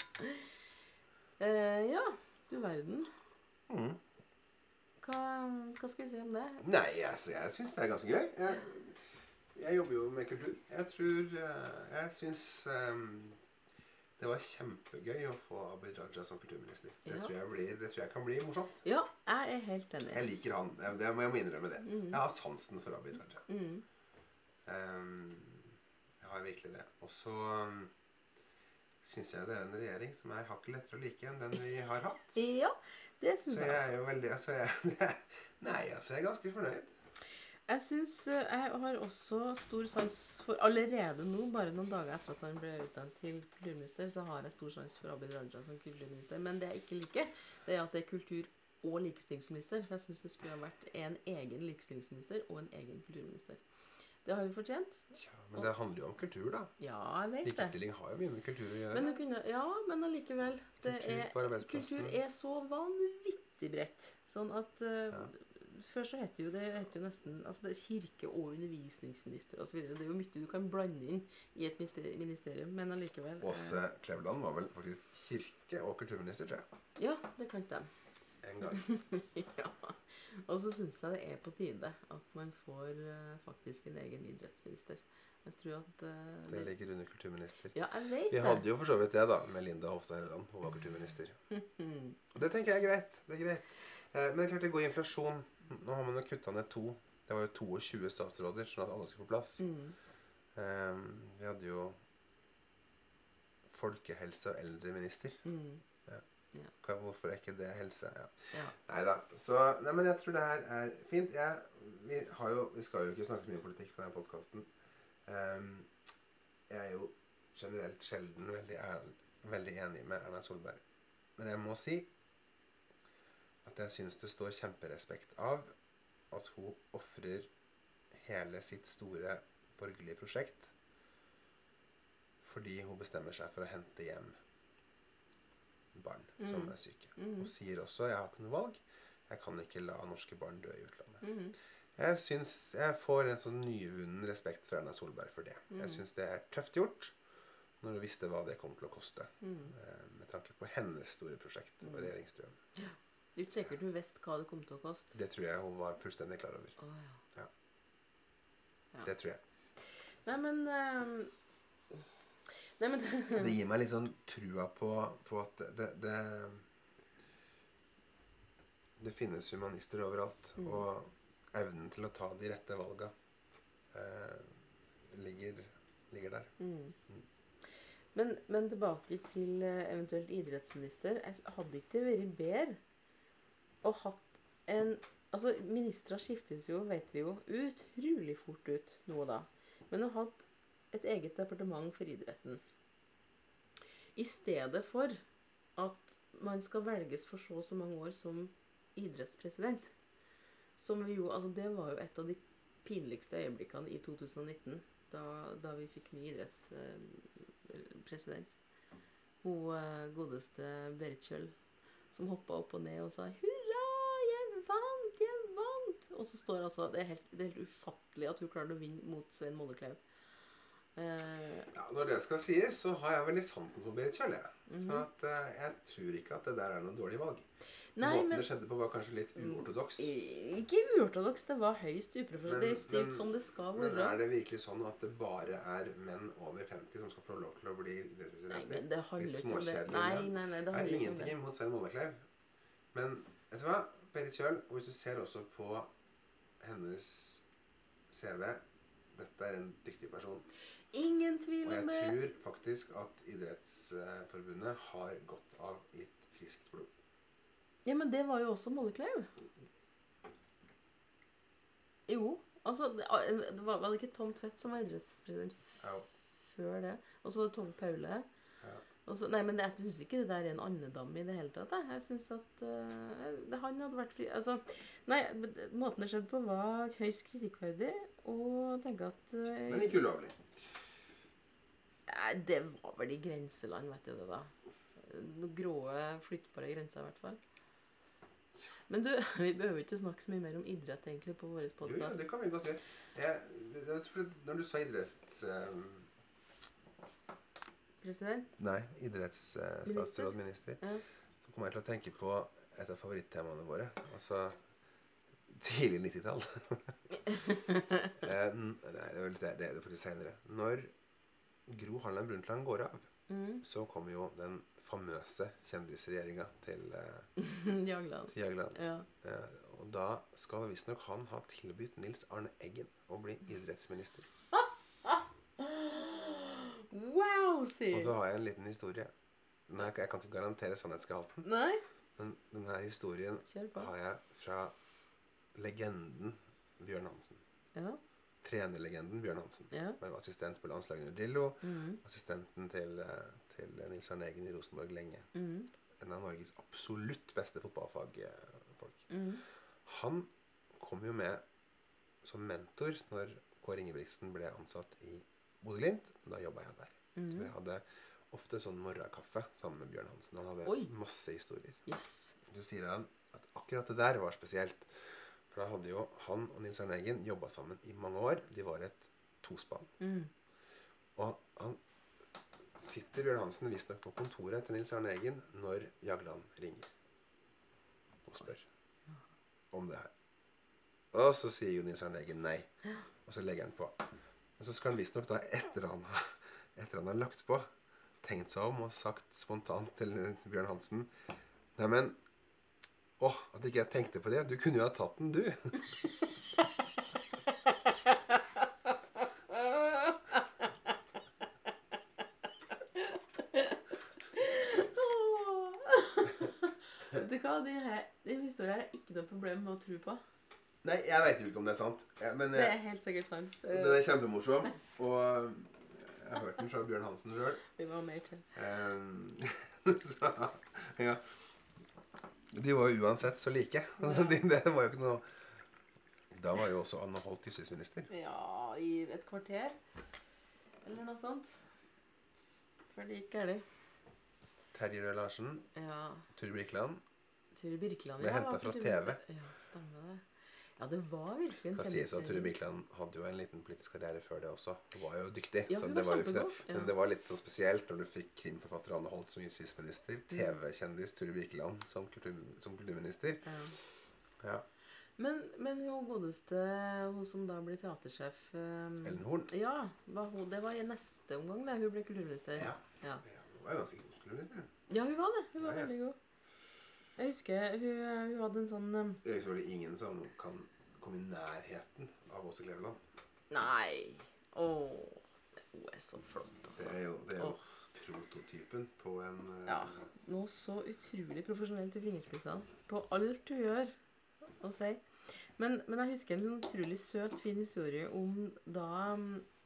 Eh, ja, du verden. Mm. Hva, hva skal vi si om det? Nei, altså, jeg synes det er ganske gøy. Jeg, jeg jobber jo med kultur. Jeg tror, eh, jeg synes eh, det var kjempegøy å få Abid Raja som kulturminister. Det, Ja. tror jeg blir, det tror jeg kan bli morsomt. Ja, jeg er helt enig. Jeg liker han. Det det må jeg må innrømme det. Mm. Jeg har sansen for Abid Raja. Mm. Um, jeg har virkelig det. Og så um, synes jeg det er en regjering som er hakket lettere å like enn den vi har hatt. Ja, det Så synes jeg jeg er også. jo veldig altså jeg, Nei, altså, jeg er ganske fornøyd. Jeg synes eh, jeg har også stor sans for allerede nå, bare noen dager etter at han ble utnevnt til kulturminister, så har jeg stor sans for Abid Raja som kulturminister. Men det jeg ikke liker, det er at det er kultur- og likestillingsminister. For jeg synes det skulle ha vært en egen likestillingsminister og en egen kulturminister. Det har vi fortjent. Ja, men det handler jo om kultur, da. Ja, jeg vet det. Likestilling har jo mye med kultur å gjøre. Men det kunne, ja, men allikevel. Det Kultur er, på arbeidsplassen. kultur er så vanvittig bredt. Sånn at eh, Ja. før så heter jo det heter jo nesten altså det er kirke- og undervisningsminister og så videre. Det er jo mye du kan blande inn i et mister- ministerium, men allikevel. eh, Åse Kleveland var vel faktisk kirke- og kulturminister, tror jeg. Ja, det kan stemme. En gang. Ja. Og så synes jeg det er på tide at man får eh, faktisk en egen idrettsminister. Jeg tror at eh, Det ligger under kulturminister. Ja, jeg vet Vi det. hadde jo for så vidt det, da, med Linda Hofstad Helleland. Hun var kulturminister. Mhm. Og det tenker jeg er greit. Det er greit. Eh, men det er klart det går i inflasjon. Nå har man jo kuttet ned to. Det var jo toogtjue statsråder, sånn at alle skulle få plass. Mm. Eh, vi hadde jo folkehelse- og eldreminister. Mm. Hva, hvorfor er ikke det helse? Ja. Ja. Neida. Så, nei, men jeg tror det her er fint. Jeg, vi, har jo, vi skal jo ikke snakke så mye politikk på denne podcasten. Um, jeg er jo generelt sjelden veldig, ærlig, veldig enig med Erna Solberg. Men jeg må si at jeg synes det står kjemperespekt av at hun offrer hele sitt store borgerlige prosjekt fordi hun bestemmer seg for å hente hjem barn som Mm. er syke. Mm. Og sier også, jeg har ikke noe valg, jeg kan ikke la norske barn dø i utlandet. Mhm. Jeg synes, jeg får en sånn nyvunnen respekt for Erna Solberg for det. Mm. Jeg synes det er tøft gjort, når du visste hva det kom til å koste, Mhm. eh, med tanke på hennes store prosjekt og Mm. regjeringsdrøm. Det er ikke sikkert hun visste hva det kom til å koste. Det tror jeg hun var fullstendig klar over. Å, ja. Ja. Ja. Det tror jeg. Nei, men ehm, Nei, men Det gir meg litt sånn trua på, på at det, det, det finnes humanister overalt, Mm. og evnen til å ta de rette valga eh, ligger, ligger der. Mm. Men, men tilbake til eh, eventuelt idrettsminister. Jeg s- hadde ikke det vært bedre å hatt en Altså, ministre skiftes jo, vet vi jo, utrolig fort ut nå og da. Men å ha hatt et eget departement for idretten. I stedet for at man skal velges for så og så mange år som idrettspresident. Som vi jo, altså det var jo et av de pinligste øyeblikkene i to tusen og nitten, da, da vi fikk ny idrettspresident. Hun eh, godeste Berit Kjøll, som hoppet opp og ned og sa «Hurra, jeg vant, jeg vant!» Og så står altså, det er helt, det er helt ufattelig at hun klarte å vinne mot Svein Molleklev. Eh, Ja, når det skal sies, så har jeg veldig santen for Berit Kjøll, jeg. Så Mhm. at, eh, jeg tror ikke at det der er noe dårlig valg. Nei, Måten men det skjedde på var kanskje litt uortodoks. ikke uortodoks, det var høyst uprofesjonelt. Det er jo styrt som det skal Men være. er det virkelig sånn at det bare er menn over femti som skal få lov til å bli Nei, idrettspresidenter? men det handler Litt ikke om det. småkjedelig Nei, menn. nei, nei, det Jeg har handler ikke om ingenting det. imot Svein Målekleiv. Men vet du hva? Berit Kjøll, og hvis du ser også på hennes C V, dette er en dyktig person. Ingen tvil Og jeg om det. tror faktisk at Idrettsforbundet har gått av litt friskt blod. Ja, men det var jo også Målekleiv. Jo, altså, det, det var, var det ikke Tom Tvedt som var idrettspresident f- Ja. før det? Og så var det Tove Paule. Ja. Og så, nei, men jeg synes ikke det der er en andedam i det hele tatt. Jeg, jeg synes at uh, det, han hadde vært fri... Altså, nei, men det- måten det skjedde på var høyst kritikkverdig, og tenker at... Uh, Men ikke ulovlig. Nei, det var vel i grenseland, vet du det da. Noen gråe, flyttbare grenser i hvert fall. Men du, vi behøver ikke snakke så mye mer om idrett egentlig på vår Jo, ja, podcast. det kan vi godt gjøre. Jeg, det, det, for når du sa idretts... eh, President? nei, idrettsstatsrådminister, Ja. så kommer jeg til å tenke på et av favorittemaene våre. Altså tidlig nittitall. eh, n- nei, det er vel det, det er det for det senere. Når Gro Harlem Brundtland går av, Mm. så kommer jo den famøse kjendisregjeringa til, eh, Jagland. til Jagland. Ja. Eh, og da skal visstnok han ha tilbudt Nils Arne Eggen å bli idrettsminister. Wow, Og sier så har jeg en liten historie. Nei, jeg kan ikke garantere sannhetsgehalten, Nei, men denne historien kjør på. har jeg fra legenden Bjørn Hansen. Ja, Trenerlegenden Bjørn Hansen. ja. Han var assistent på landslaget under Drillo, Mm. assistenten til, eh, til Nils Arne Eggen i Rosenborg lenge. Mm. En av Norges absolutt beste fotballfagfolk. Mm. Han kom jo med som mentor når Kåre Ingebrigtsen ble ansatt i Bodø/Glimt. Da jobbet jeg der. Så vi Mm. hadde ofte sånn morgenkaffe sammen med Bjørn Hansen. Han hadde Oi. masse historier. Yes. Så sier han at akkurat det der var spesielt. For da hadde jo han og Nils Arne Eggen jobbet sammen i mange år. De var et tospann. Mm. Og han sitter Bjørn Hansen visstnok på kontoret til Nils Arne Eggen når Jagland ringer og spør om det her. Og så sier jo Nils Arne Eggen nei. Og så legger han på. Men så skal han visstnok da, etter han, etter han har lagt på, tenkt seg om og sagt spontant til Bjørn Hansen: Neimen, åh, at ikke jeg tenkte på det. Du kunne jo ha tatt den, du. Vet du hva, de her, de historier er ikke noe problem med å tro på. Nei, jeg vet jo ikke om det er sant. Ja, men Det eh, er helt sikkert sant. den er kjempemorsom. Og jeg har hørt den fra Bjørn Hansen selv. Vi må ha mer til. Eh, så, ja. De var jo uansett så like. De, det var jo ikke noe... Da var jo også Anne Holt justisminister. Ja, i et kvarter. Eller noe sånt. For det gikk gærlig. Terje Røe Larsen, Ja, Ture Birkeland. Ture Birkeland. Ble ja, hentet var fra kulturminister. T V. Ja, stemmer det. Ja, det var virkelig en Skal sies at Ture kjendisserie. Birkeland hadde jo en liten politisk karriere før det også. Hun var jo dyktig. Ja, så hun det var var jo ikke det. kjempegod, ja. Men det var litt så spesielt når du fikk krimforfatter Anne Holt som justisminister, T V-kjendis Ture Birkeland som, kultur, som kulturminister. Ja. Ja. Men, men hun godeste, hun som da ble teatersjef um, Ellen Horn. Ja, var hun, det var i neste omgang da hun ble kulturminister. Ja. Ja. Ja, hun var jo ganske god kulturminister. Ja, hun var det. Hun var Ja, ja. veldig god. Jeg husker hun, hun hadde en sånn um, Det er jo selvfølgelig ingen som kan komme i nærheten av Åse Kleveland. Nei. Åh, hun er så flott, Det altså. er jo, det er jo Åh. prototypen på en... eh, Ja, noe så utrolig profesjonelt i fingerspissene. På alt du gjør å si. Men, men jeg husker en sånn utrolig søt, fin historie om da um,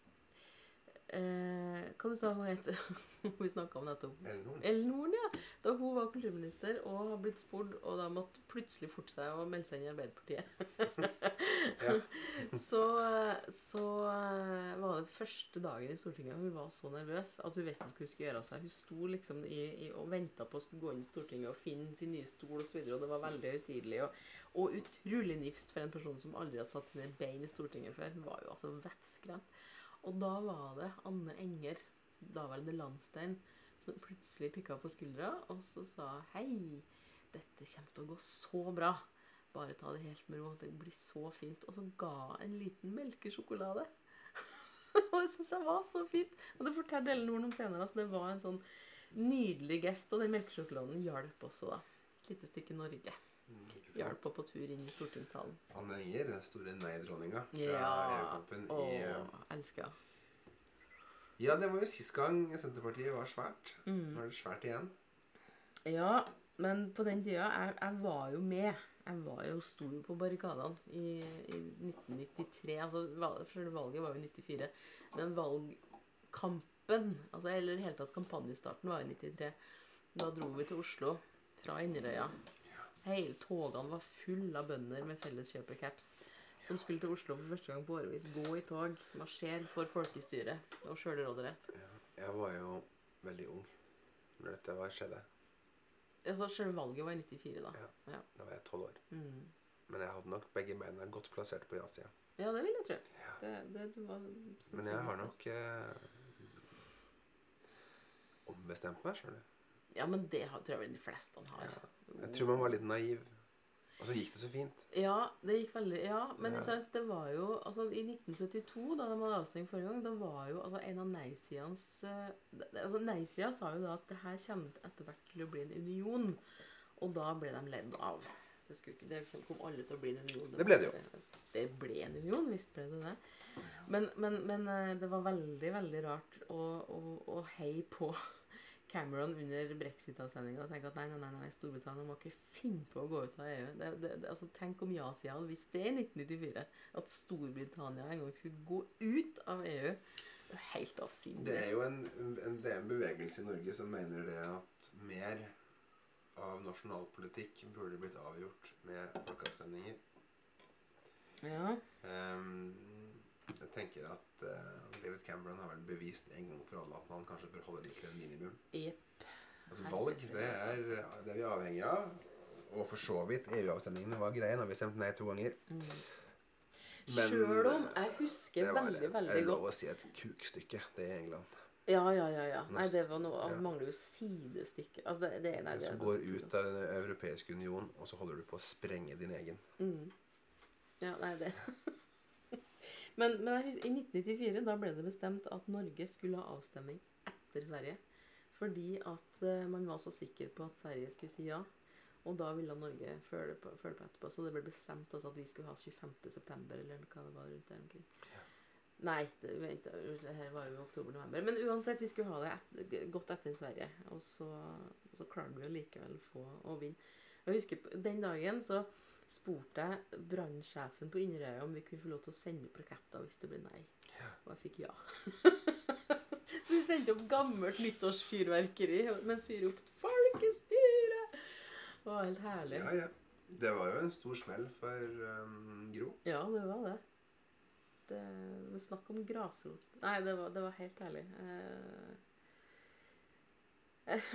eh, Hva du sa hun het? Hun snakket om nettopp. Ellen Horn. Ellen Horn, ja. Da hun var kulturminister og har blitt spurt, og da måtte plutselig forte seg å melde seg inn i Arbeiderpartiet. Ja. så, så eh, var det første dagen i Stortinget, hun var så nervøs at hun visste ikke hva hun skulle gjøre av seg. Hun sto liksom i, i, og ventet på å skulle gå inn i Stortinget og finne sin nye stol og så videre, og det var veldig høytidelig, og, og utrolig nifst for en person som aldri hadde satt sine bein i Stortinget før. Hun var jo altså vettskremt. Og da var det Anne Enger, daværende Landstein, som plutselig pikket på skuldra, og så sa: hei, dette kommer til å gå så bra. Bare ta det helt med ro, det blir så fint. Og så ga jeg en liten melkesjokolade. Og det synes jeg var så fint. Og det fortalte Ellinor om senere, altså det var en sånn nydelig gest, og den melkesjokoladen hjalp også da. Et lite stykke Norge. Mm, hjalp på på tur inn i stortingssalen. Anne Enger, den store nei-dronninga fra Ja, E U-kampen å, i... elsker jeg. Ja, det var jo sist gang Senterpartiet var svært. Mm. Nå er det svært igjen. Ja, men på den tida, jeg, jeg var jo med. Jeg var jo stor på barrikadene i, i nitten nittitre. Altså, for valget var jo i nittifire. Men valgkampen, altså, eller helt tatt kampanjestarten var i nittitre. Da dro vi til Oslo fra Inderøya. Hele togene var full av bønder med felleskjøpercaps som skulle til Oslo for første gang på årevis. Gå i tog, marsjer for folkestyre og selvråderett. Ja, jeg var jo veldig ung når dette var skjedde. Altså, selve valget var i nittifire da. Ja, Ja. da var jeg tolv år. Mm. Men jeg hadde nok begge beina godt plassert på ja-sida. Ja, det vil jeg tro. Ja. Det, det du var... Men jeg har nok eh, ombestemt meg, skjønner du. Ja, men det har, tror jeg vel de fleste har. Ja. Jeg tror man var litt naiv. Og så gikk det så fint. Ja, det gikk veldig, ja, men Ja. ikke sant, det var jo, altså i nitten syttito, da de hadde avstengt forrige gang, da var jo, altså en av nei-sidens, eh, det- altså nei-sida sa jo da at det her kommer etter hvert til å bli en union, og da ble de ledd av. Det, skulle ikke, det kom alle til å bli en union. Det ble det jo. var- Det ble en union, visst ble det det. Men, men, men eh, det var veldig, veldig rart å, å, å hei på Cameron under brexit-avstemningen og tenke at nei, nei, nei, nei, Storbritannia må ikke finne på å gå ut av E U. Det, det, det, altså, tenk om ja-sida hadde visst det i nitten nittifire, at Storbritannia en gang skulle gå ut av E U. Det er helt avsindig. Det er jo en, en, det er en bevegelse i Norge som mener det at mer av nasjonalpolitikk burde blitt avgjort med folkeavstemninger. Ja. Um, jeg tenker at uh, David Cameron har vel bevist en gang for alle at man kanskje bør holde litt til en minimum. Jepp. At valg, det er, det er vi avhengig av. Og for så vidt, E U-avstemningene var greie. Nå har vi stemt nei to ganger. Mm. Men, Selv om jeg husker det var veldig, et, veldig er lov godt. å si et kukstykke, det er England. Ja, ja, ja, ja. Nei, det var noe, Ja. det mangler jo sidestykke. Altså, det, det, nei, Det det som er går så ut av den europeiske union, og så holder du på å sprenge din egen. Mm. Ja, nei, det. men men jeg husker, i nitten nittifire da ble det bestemt at Norge skulle ha avstemming etter Sverige. Fordi at eh, man var så sikker på at Sverige skulle si ja. Og da ville Norge følge på, følge på etterpå. Så det ble bestemt altså, at vi skulle ha tjuefemte september, eller hva det var rundt der omkring. Ja. Nei, det, vent, det her var jo oktober-november. Men uansett, vi skulle ha det et, godt etter Sverige. Og så, så klarte vi jo likevel få å vinne. Jeg husker på, den dagen så spurte jeg brannsjefen på Inderøya om vi kunne få lov til å sende opp raketter hvis det ble nei. Ja. Og jeg fikk ja. Så vi sendte opp gammelt nyttårsfyrverkeri mens vi ropte folkestyre. Det var helt herlig. Ja, ja. Det var jo en stor smell for um, Gro. Ja, det var det. Det, det snakk om grasrot. Nei, det var, det var helt herlig. Eh,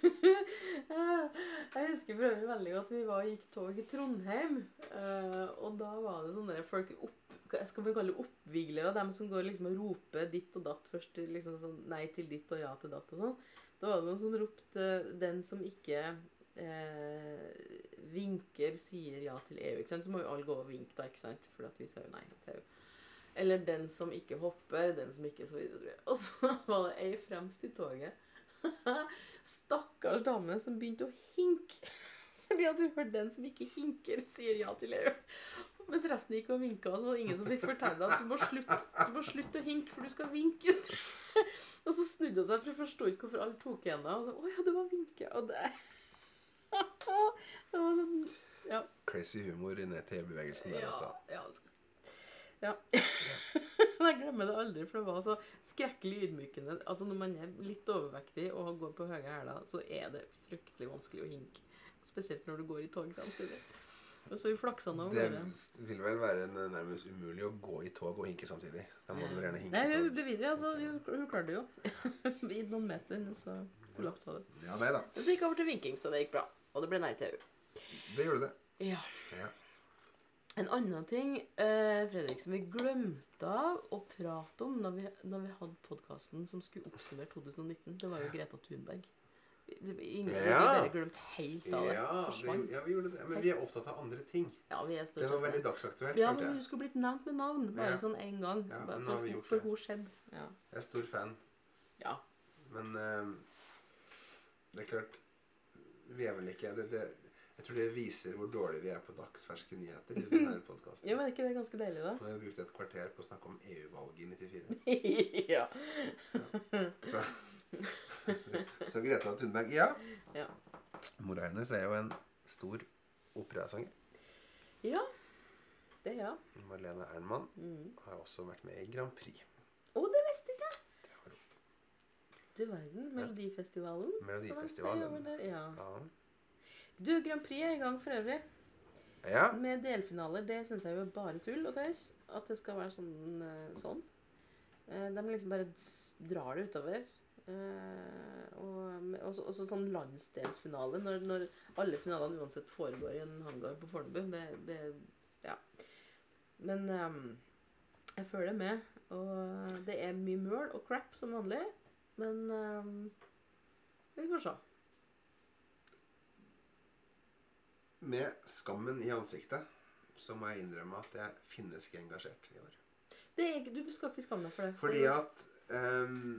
jeg husker for øvrig veldig godt vi var og gikk tog i Trondheim. eh, og da var det sånne der folk opp, skal vi kalle det oppviglere, dem som går liksom og roper ditt og datt først, liksom sånn nei til ditt og ja til datt og sånn. Da var det noen som ropte den som ikke eh, vinker sier ja til E U, ikke sant? Så må jo alle gå og vinke da, ikke sant? For at vi sa jo nei til E U. Eller den som ikke hopper, den som ikke så videre, tror jeg. Og så var det ei fremst i toget. Stakkars dame som begynte å hinke. Fordi at du hørte den som ikke hinker, sier ja til E U. Mens resten gikk og vinket, og så var det ingen som fikk fortelle at du må slutte, du må slutte å hinke, for du skal vinkes. Og så snudde hun seg, for jeg forstod ikke hvorfor alle tok igjen da. Og så, åja, det var vinke. Og det... det var sånn, ja. Crazy humor i ned til bevegelsen der, Ja, altså. ja, det skal... Ja. Jeg glemmer det aldri, for det var så skrekkelig ydmykende. Altså når man er litt overvektig og går på høye hæler, så er det fryktelig vanskelig å hinke. Spesielt når du går i tog samtidig. Og så i flaksene over Det vil vel være en, nærmest umulig å gå i tog og hinke samtidig. Da må du vel gjerne hinke Nei, i hun tog. bevidde, altså, hun, hun klarte det jo. I noen meter, så kollapsa det. Ja, nei da. Så gikk jeg over til vinking, så det gikk bra. Og det ble nei til E U. Det gjorde det. Ja. Ja. En annen ting, eh, Fredrik, som vi glemte av å prate om når vi, når vi hadde podcasten som skulle oppsummere to tusen nitten, det var jo Greta Thunberg. Det, ingen, Ja. Vi bare glemt helt av det. Ja, det, Forsvant. ja, vi gjorde det. Men vi er opptatt av andre ting. Ja, vi er stort Det var sett veldig det. dagsaktuelt, Ja, følte men jeg. hun skulle blitt nevnt med navn, bare Ja. sånn en gang. Ja, Bare men nå har for, vi gjort for det. hun skjedde. Ja. Jeg er stor fan. Ja. Men eh, det er klart, vi er vel ikke... Det, det, jeg tror det viser hvor dårlig vi er på dagsferske nyheter i denne podcasten. Ja, men er ikke det ganske deilig, da? Nå har jeg brukt et kvarter på å snakke om E U-valget i nittifire. Ja. Så, så Greta Thunberg, ja. Ja. Mora hennes er jo en stor operasanger. Ja, det ja. Marlene Ernmann Mm. har også vært med i Grand Prix. Å, det visste ikke jeg! Det har hun. Du verden, Melodifestivalen. Melodifestivalen. kan man si over der, Ja. Ja. Du, Grand Prix er i gang for øvrig. Ja. Med delfinaler, det synes jeg jo er bare tull og tøys. At det skal være sånn. eh, sånn. Eh, De liksom bare s- drar det utover. Eh, og med- også, også sånn landsdelsfinale, når, når alle finalene uansett foregår i en hangar på Fornebu. Det, det, ja. Men ehm, jeg følger med, og det er mye møl og crap som vanlig. Men ehm, vi får se. Med skammen i ansiktet så må jeg innrømme at jeg finnes ikke engasjert i år. Det er, ikke- du skal ikke skamme deg for det. Fordi at ehm,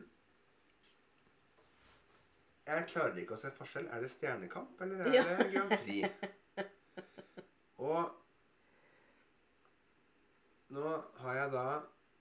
jeg klarer ikke å se forskjell. Er det stjernekamp, eller er Ja. det Grand Prix? Og nå har jeg da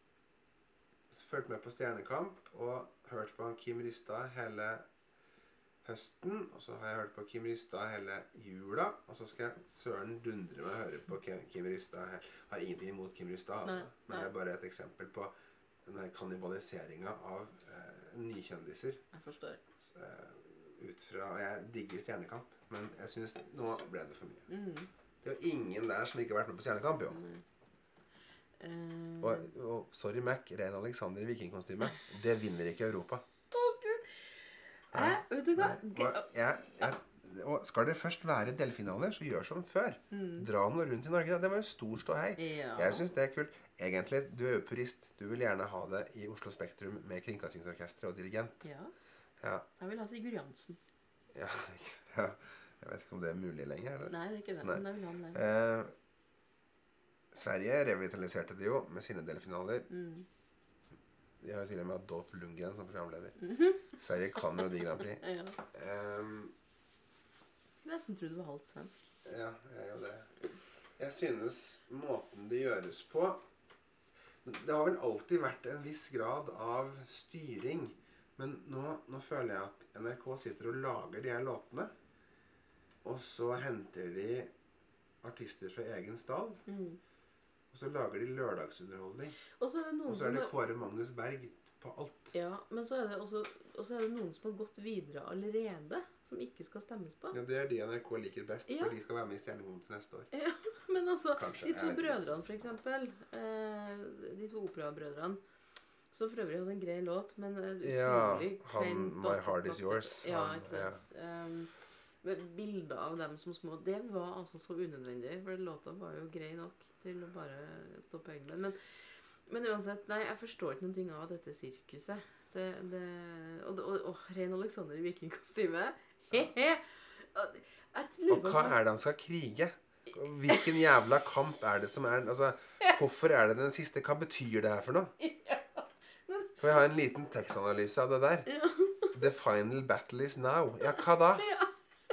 følt med på stjernekamp og hørt på han Kim Rystad hele høsten, og så har jeg hørt på Kim Rystad hele jula, og så skal jeg søren dundre med å høre på Kim- Kim Rystad. Jeg har ingenting imot Kim Rystad, altså. Nei, Men nei. det er bare et eksempel på den her kannibaliseringen av eh, nykjendiser. Jeg forstår. Eh, ut fra, og jeg digger stjernekamp, men jeg synes nå ble det for mye. Mm. Det er jo ingen der som ikke har vært med på stjernekamp, jo. Nei. Eh, Og, og sorry Mac, Rein Alexander i vikingkostyme, det vinner ikke Europa. eh, vet du hva? Nei, og, jeg, jeg, og skal det først være delfinaler, så gjør som før. Mm. Dra noe rundt i Norge. da. Det var jo stor ståhei. Ja. Jeg synes det er kult. Egentlig, du er jo purist. Du vil gjerne ha det i Oslo Spektrum med kringkastingsorkestre og dirigent. Ja. Ja, Jeg vil ha Sigurd Jansen. ja, ja. Jeg vet ikke om det er mulig lenger, eller? Nei, det er ikke det. Nei. Men jeg vil ha den der. Eh, Sverige revitaliserte det jo med sine delfinaler. Mm. De har jo til og med hatt Dolph Lundgren som programleder. Mhm. Sverige kan Melodi Grand Prix. Ja. Um, Skulle nesten tro du var halvt svensk. ja, jeg er jo det. Jeg synes måten det gjøres på... Det har vel alltid vært en viss grad av styring. Men nå, nå føler jeg at N R K sitter og lager de her låtene. Og så henter de artister fra egen stall. Mm. Og så lager de lørdagsunderholdning. Og så er det noen Og så er som det har, Kåre Magnus Berg på alt. ja, men så er det også og så er det noen som har gått videre allerede, som ikke skal stemmes på. Ja, det er de N R K liker best, Ja. for de skal være med i Stjernekamp til neste år. Ja, men altså, Kanskje, de jeg to vet ikke. brødrene for eksempel, eh, de to operabrødrene, som for øvrig hadde en grei låt, men eh, Ja, utrolig han klein My bak- Heart Is bak- Yours. Ja, Han, ikke sant. Um, med bilder av dem som små, det var altså så unødvendig, for låta var jo grei nok til å bare stå på egne ben. Men, men uansett, nei, jeg forstår ikke noen ting av dette sirkuset. Det, det, og, og, og Rein Alexander i vikingkostyme. He-he! Og jeg lurer Og på hva er det han skal krige? Hvilken jævla kamp er det som er... Altså, hvorfor er det den siste? Hva betyr det her for noe? Kan vi ha en liten tekstanalyse av det der? Ja. The final battle is now. Ja, hva da? Ja.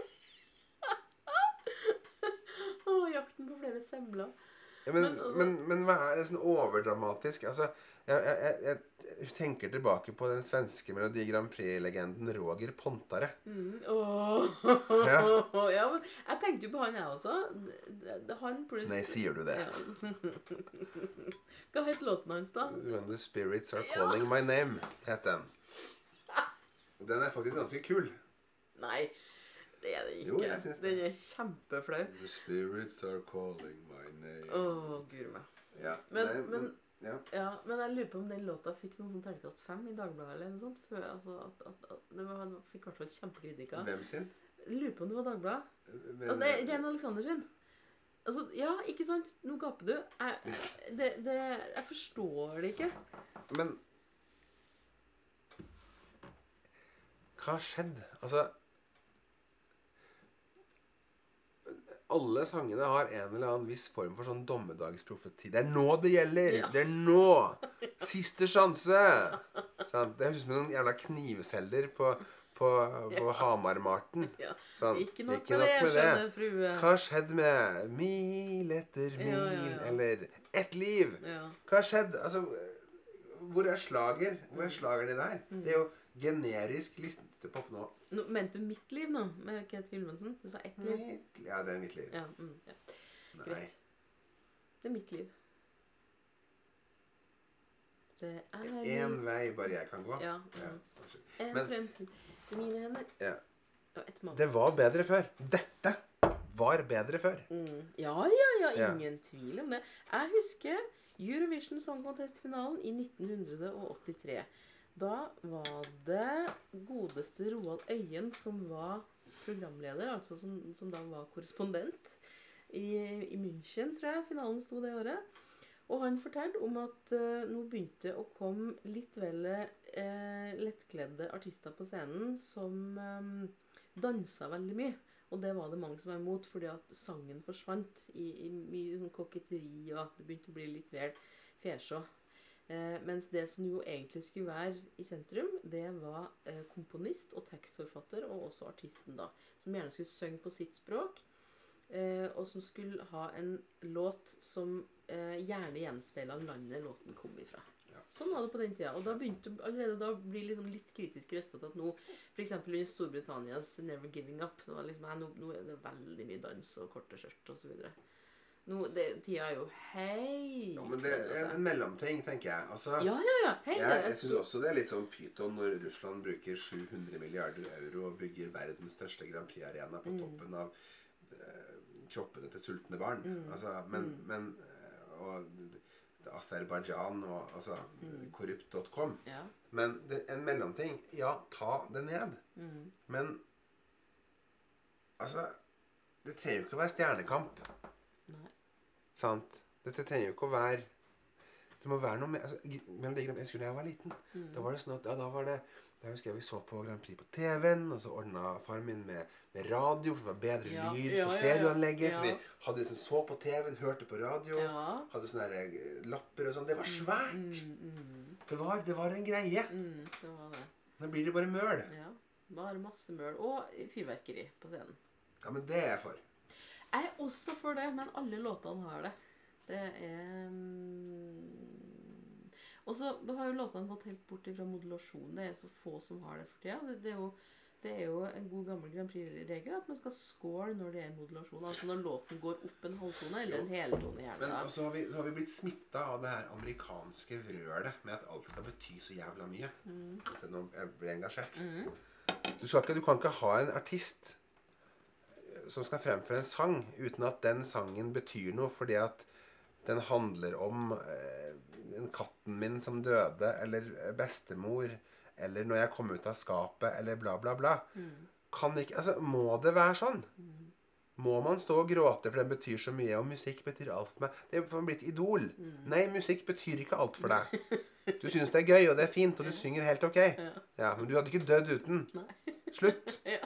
Å, jakten på flere semler. Ja, men, Men, altså- men, men hva er det sånn overdramatisk? Altså, jeg, jeg, jeg, jeg tenker tilbake på den svenske Melodi Grand Prix-legenden Roger Pontare. Mm. Åh. Ja. Ja, men jeg tenkte jo på han, jeg også. Det, det, han pluss... Nei, sier du det? Ja. Hva het låten hans da? When the spirits are calling my name, het den. Den er faktisk ganske kul. Nei, det er det ikke. Jo, jeg synes det. Den er kjempeflau. The spirits are calling my name. Åh, gud meg. Ja, Men, nei, men, ja. ja, men jeg lurer på om den låta fikk sånn, sånn terningkast fem i Dagbladet eller noe sånt. Før, altså, at, at, at, det var, han fikk i hvert fall kjempekritika. Hvem sin? Jeg lurer på om det var Dagbladet. Hvem, Altså, det er Ren Alexander sin. Altså, ja, ikke sant? Nå gaper du. Jeg, det, det, jeg forstår det ikke. Men hva har skjedd? Altså, alle sangene har en eller annen viss form for sånn dommedagsprofeti. Det er nå det gjelder! Ja. Det er nå! Siste sjanse! Sånn, det høres ut som noen jævla knivselger på, på, på Ja. Hamarmarten. Ja. Sånn, Ikke nok med det, skjønne frue. Hva har skjedd med mil etter mil, Ja, ja, ja. eller ett liv? Ja. Hva har skjedd? Altså, hvor er slager? Hvor er slageren i det her? Det er jo generisk listepop nå. Nå, mente du mitt liv nå, med Ketil Gulbrandsen? Du sa ett liv. Mitt, ja, det er mitt liv. Ja, mm, ja. Nei. Greit. Det er mitt liv. Det er En mitt. vei bare jeg kan gå. Ja. Ja, Mm. kanskje. En Men- fremtid i mine hender. Ja. Og ett mann. Det var bedre før. Dette var bedre før. Mm. Ja, ja, ja. Ja. Ingen tvil om det. Jeg husker Eurovision Song Contest-finalen i nitten åttitre. Da var det godeste Roald Øyen som var programleder, altså som, som da var korrespondent i, i München, tror jeg. Finalen sto det året. Og han fortalte om at uh, nå begynte å komme litt vel uh, lettkledde artister på scenen som um, dansa veldig mye. Og det var det mange som var imot, fordi at sangen forsvant i, i mye sånn koketteri, og det begynte å bli litt vel fesjå. Eh, mens det som jo egentlig skulle være i sentrum, det var eh, komponist og tekstforfatter, og også artisten da, som gjerne skulle synge på sitt språk, eh, og som skulle ha en låt som eh, gjerne gjenspeilet landet låten kom ifra. Ja. Sånn var det på den tida, og da begynte allerede da å bli liksom litt kritisk røstet til at nå, for eksempel i Storbritannias Never Giving Up, det var liksom, nei, nå, nå er det veldig mye dans og korte skjørt og så videre. Nå, det, tida er jo hei. Ja, men det er en mellomting, tenker jeg. Altså, Ja, ja, ja. Hei, jeg, det jeg er synes også det er litt sånn pyton når Russland bruker sju hundre milliarder euro og bygger verdens største Grand Prix-arena på Mm. toppen av eh, kroppene til sultne barn. Mm. Altså, men, Mm. men eh, og Azerbaijan og altså, Mm. korrupt punktum com. Ja. Men det, en mellomting, ja, ta det ned. Mm. Men altså, det trenger jo ikke å være stjernekamp. Nei. Sant? Dette trenger jo ikke å være Det må være noe med altså, men det, Jeg husker da jeg var liten. Mm. Da var det sånn at ja, da var det Da husker jeg vi så på Grand Prix på T V-en, og så ordna faren min med, med radio, for det var bedre Ja, lyd ja, ja, på ja. stereoanlegget. Så Ja. vi hadde liksom så på T V-en, hørte på radio, Ja. hadde sånne her, eh, lapper og sånn. Det var svært! Mm, mm, Det, var, det var en greie. mm, det var det. Nå blir det bare møl. Ja. Bare masse møl. Og fyrverkeri på scenen. Ja, men det er jeg for. Jeg er også for det, men alle låtene har det. Det er mm, Og så da har jo låtene gått helt bort fra modulasjon. Det er så få som har det for tida. Det, det, er jo, det er jo en god gammel Grand Prix-regel at man skal score når det er modulasjon. Altså når låten går opp en halvtone eller en heltone Men gjerne. så har, vi, så har vi blitt smitta av det her amerikanske vrølet med at alt skal bety så jævla mye. Mm. Så nå jeg blir engasjert. Mm. Du, skal ikke, du kan ikke ha en artist som skal fremføre en sang uten at den sangen betyr noe fordi at den handler om eh, katten min som døde, eller bestemor, eller når jeg kom ut av skapet, eller bla bla bla. Mm. Kan ikke, altså, må det være sånn? Mm. Må man stå og gråte for den betyr så mye, og musikk betyr alt for meg? Det er for blitt idol. Mm. Nei, musikk betyr ikke alt for deg. Du synes det er gøy, og det er fint, og du synger helt ok. Ja. Ja, men du hadde ikke dødd uten. Nei. Slutt. Ja.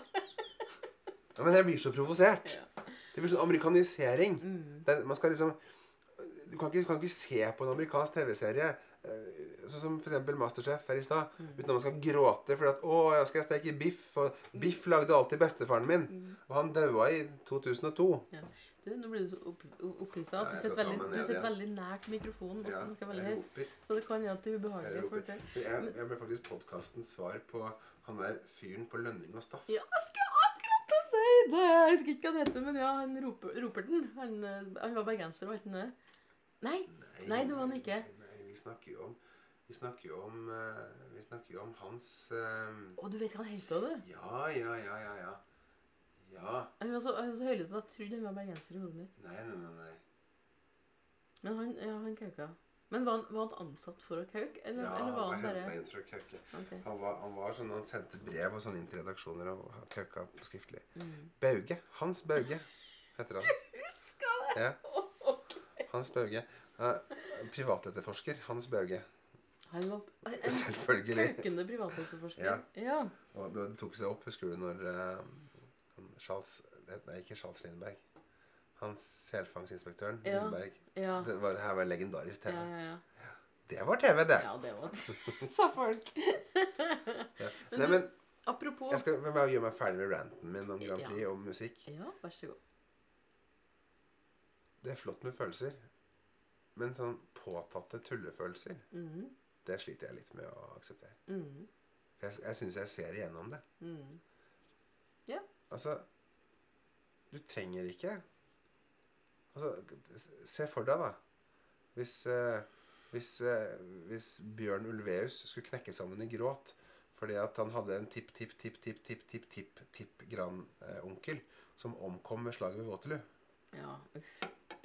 Ja, men jeg blir så provosert. Ja. Det blir sånn amerikanisering. Mm. Der man skal liksom Du kan ikke, kan ikke se på en amerikansk T V-serie eh, sånn som for eksempel Masterchef her i stad, Mm. uten at man skal gråte for at 'Å, jeg skal steke biff', og biff lagde alltid bestefaren min. Mm. Og han daua i to tusen og to. Ja. Du, nå blir du så opp, opphissa Ja, at du jeg sitter skal ta veldig, meg du ned sitter igjen. veldig nært mikrofonen og Ja, snakker veldig jeg høyt. roper. Så det kan gjøre at det er Jeg, ubehagelig for roper. deg. jeg, jeg ble faktisk podcastens svar på han der fyren på Lønning og Staff. Ja, jeg skulle akkurat til å si det! Jeg husker ikke hva det heter, men ja, han roper, roper den. Han, eh, han var bergenser, var ikke han det? Nei, Nei, det var han ikke. Nei, vi snakker jo om Vi snakker jo om eh, Vi snakker jo om hans eh, Å, du vet hva han heter, du? Ja, ja, ja, ja, ja. Ja. Han var så, han var så høylytt at jeg trodde han var bergenser i hodet mitt. Nei, nei, nei, nei. Men han, ja, han kauka. Men var han, var han ansatt for å kauke, eller, Ja, eller var han han var bare... hentet inn fra Kauke. Ok. Han var, han var sånn, han sendte brev og sånn inn til redaksjoner og Kauka på skriftlig. Mm. Bauge. Hans Bauge heter han. Husker det! Ja, Å, ok. Hans Bauge. Uh, privatetterforsker. Hans Bauge. Han var en Selvfølgelig. kaukende privathelseforsker. Ja. Ja. Og det tok seg opp, husker du, når uh, Charles, nei, ikke Charles Lindberg. Han selfangsinspektøren, Ja. Lundberg. Ja. Det, var, det her var legendarisk T V. Ja, ja, ja. Det var T V, det. Ja, det var det. Sa folk. Ja. Men Nei, du, men apropos... jeg skal bare gjøre meg ferdig med ranten min om Grand Prix Ja. og musikk. Ja, vær så god. Det er flott med følelser. Men sånn påtatte tullefølelser, Mhm. det sliter jeg litt med å akseptere. Mhm. For jeg, jeg synes jeg ser igjennom det. Mhm. Ja. Altså, du trenger ikke... Altså, se for deg da. Hvis, eh, hvis, eh, hvis Bjørn Ulveus skulle knekke sammen i gråt fordi at han hadde en tipp, tipp, tipp, tipp, tipp, tipp, tipp, tipp grandonkel som omkom ved slaget ved Waterloo. Ja, uff.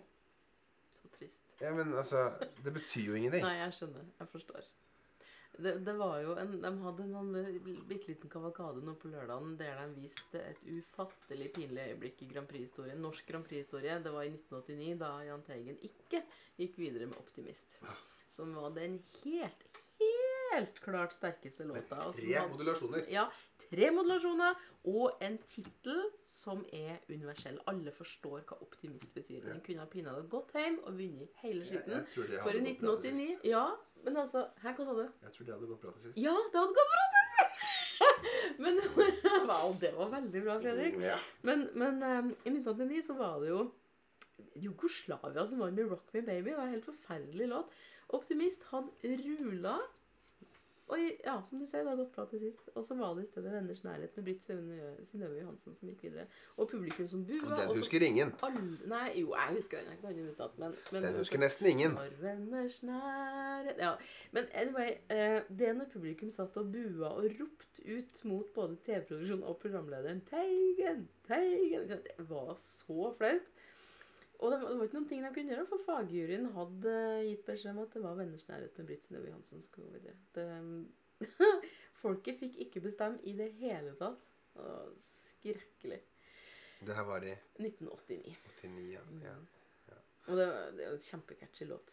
Så trist. Ja, men altså, det betyr jo ingenting. Nei, jeg skjønner. Jeg forstår. Det, det var jo en, de hadde en sånn bitteliten kavalkade nå på lørdagen der de viste et ufattelig pinlig øyeblikk i Grand Prix-historien. Norsk Grand Prix-historie. Det var i nitten åttini da Jahn Teigen ikke gikk videre med Optimist. Som var den helt, helt klart sterkeste låta. og som Tre hadde- modulasjoner. Ja, tre modulasjoner og en titel som er universell. Alle forstår hva optimist betyr. Den kunne ha pinnet det godt hjem og vunnet hele Jeg, jeg skitten. tror det For hadde i gått nitten bra til åttini, sist. ja, men altså, her, hva sa du? Jeg tror det hadde gått bra til sist. Ja, det hadde gått bra til sist! Men, wow, det var veldig bra, Fredrik. Ja. Men, men um, i nitten åttini så var det jo Jugoslavia som var med Rock Me Baby. Det var en helt forferdelig låt. Optimist hadde rula. Og ja, som du sier, det har gått bra til sist. Og så var det i stedet Venners nærhet med Britt Synnøve Johansen som gikk videre. Og publikum som bua. Og den og så- husker ingen. Alle, nei, jo, jeg husker den. Jeg kan ikke uttalt, men, men Den husker nesten ingen. Når venners nærhet. Ja, men anyway, eh, det når publikum satt og bua og ropte ut mot både T V-produksjonen og programlederen Teigen, Teigen, det var så flaut. Og det var, det var ikke noen ting de kunne gjøre, for fagjuryen hadde gitt beskjed om at det var Venners nærhet med Britt Synnøve Johansen som skulle gå videre. Det, folket fikk ikke bestemme i det hele tatt. Det var skrekkelig. Det her var i nitten åttini. åttini, ja. ja. Og det, var- det er jo en kjempecatchy låt.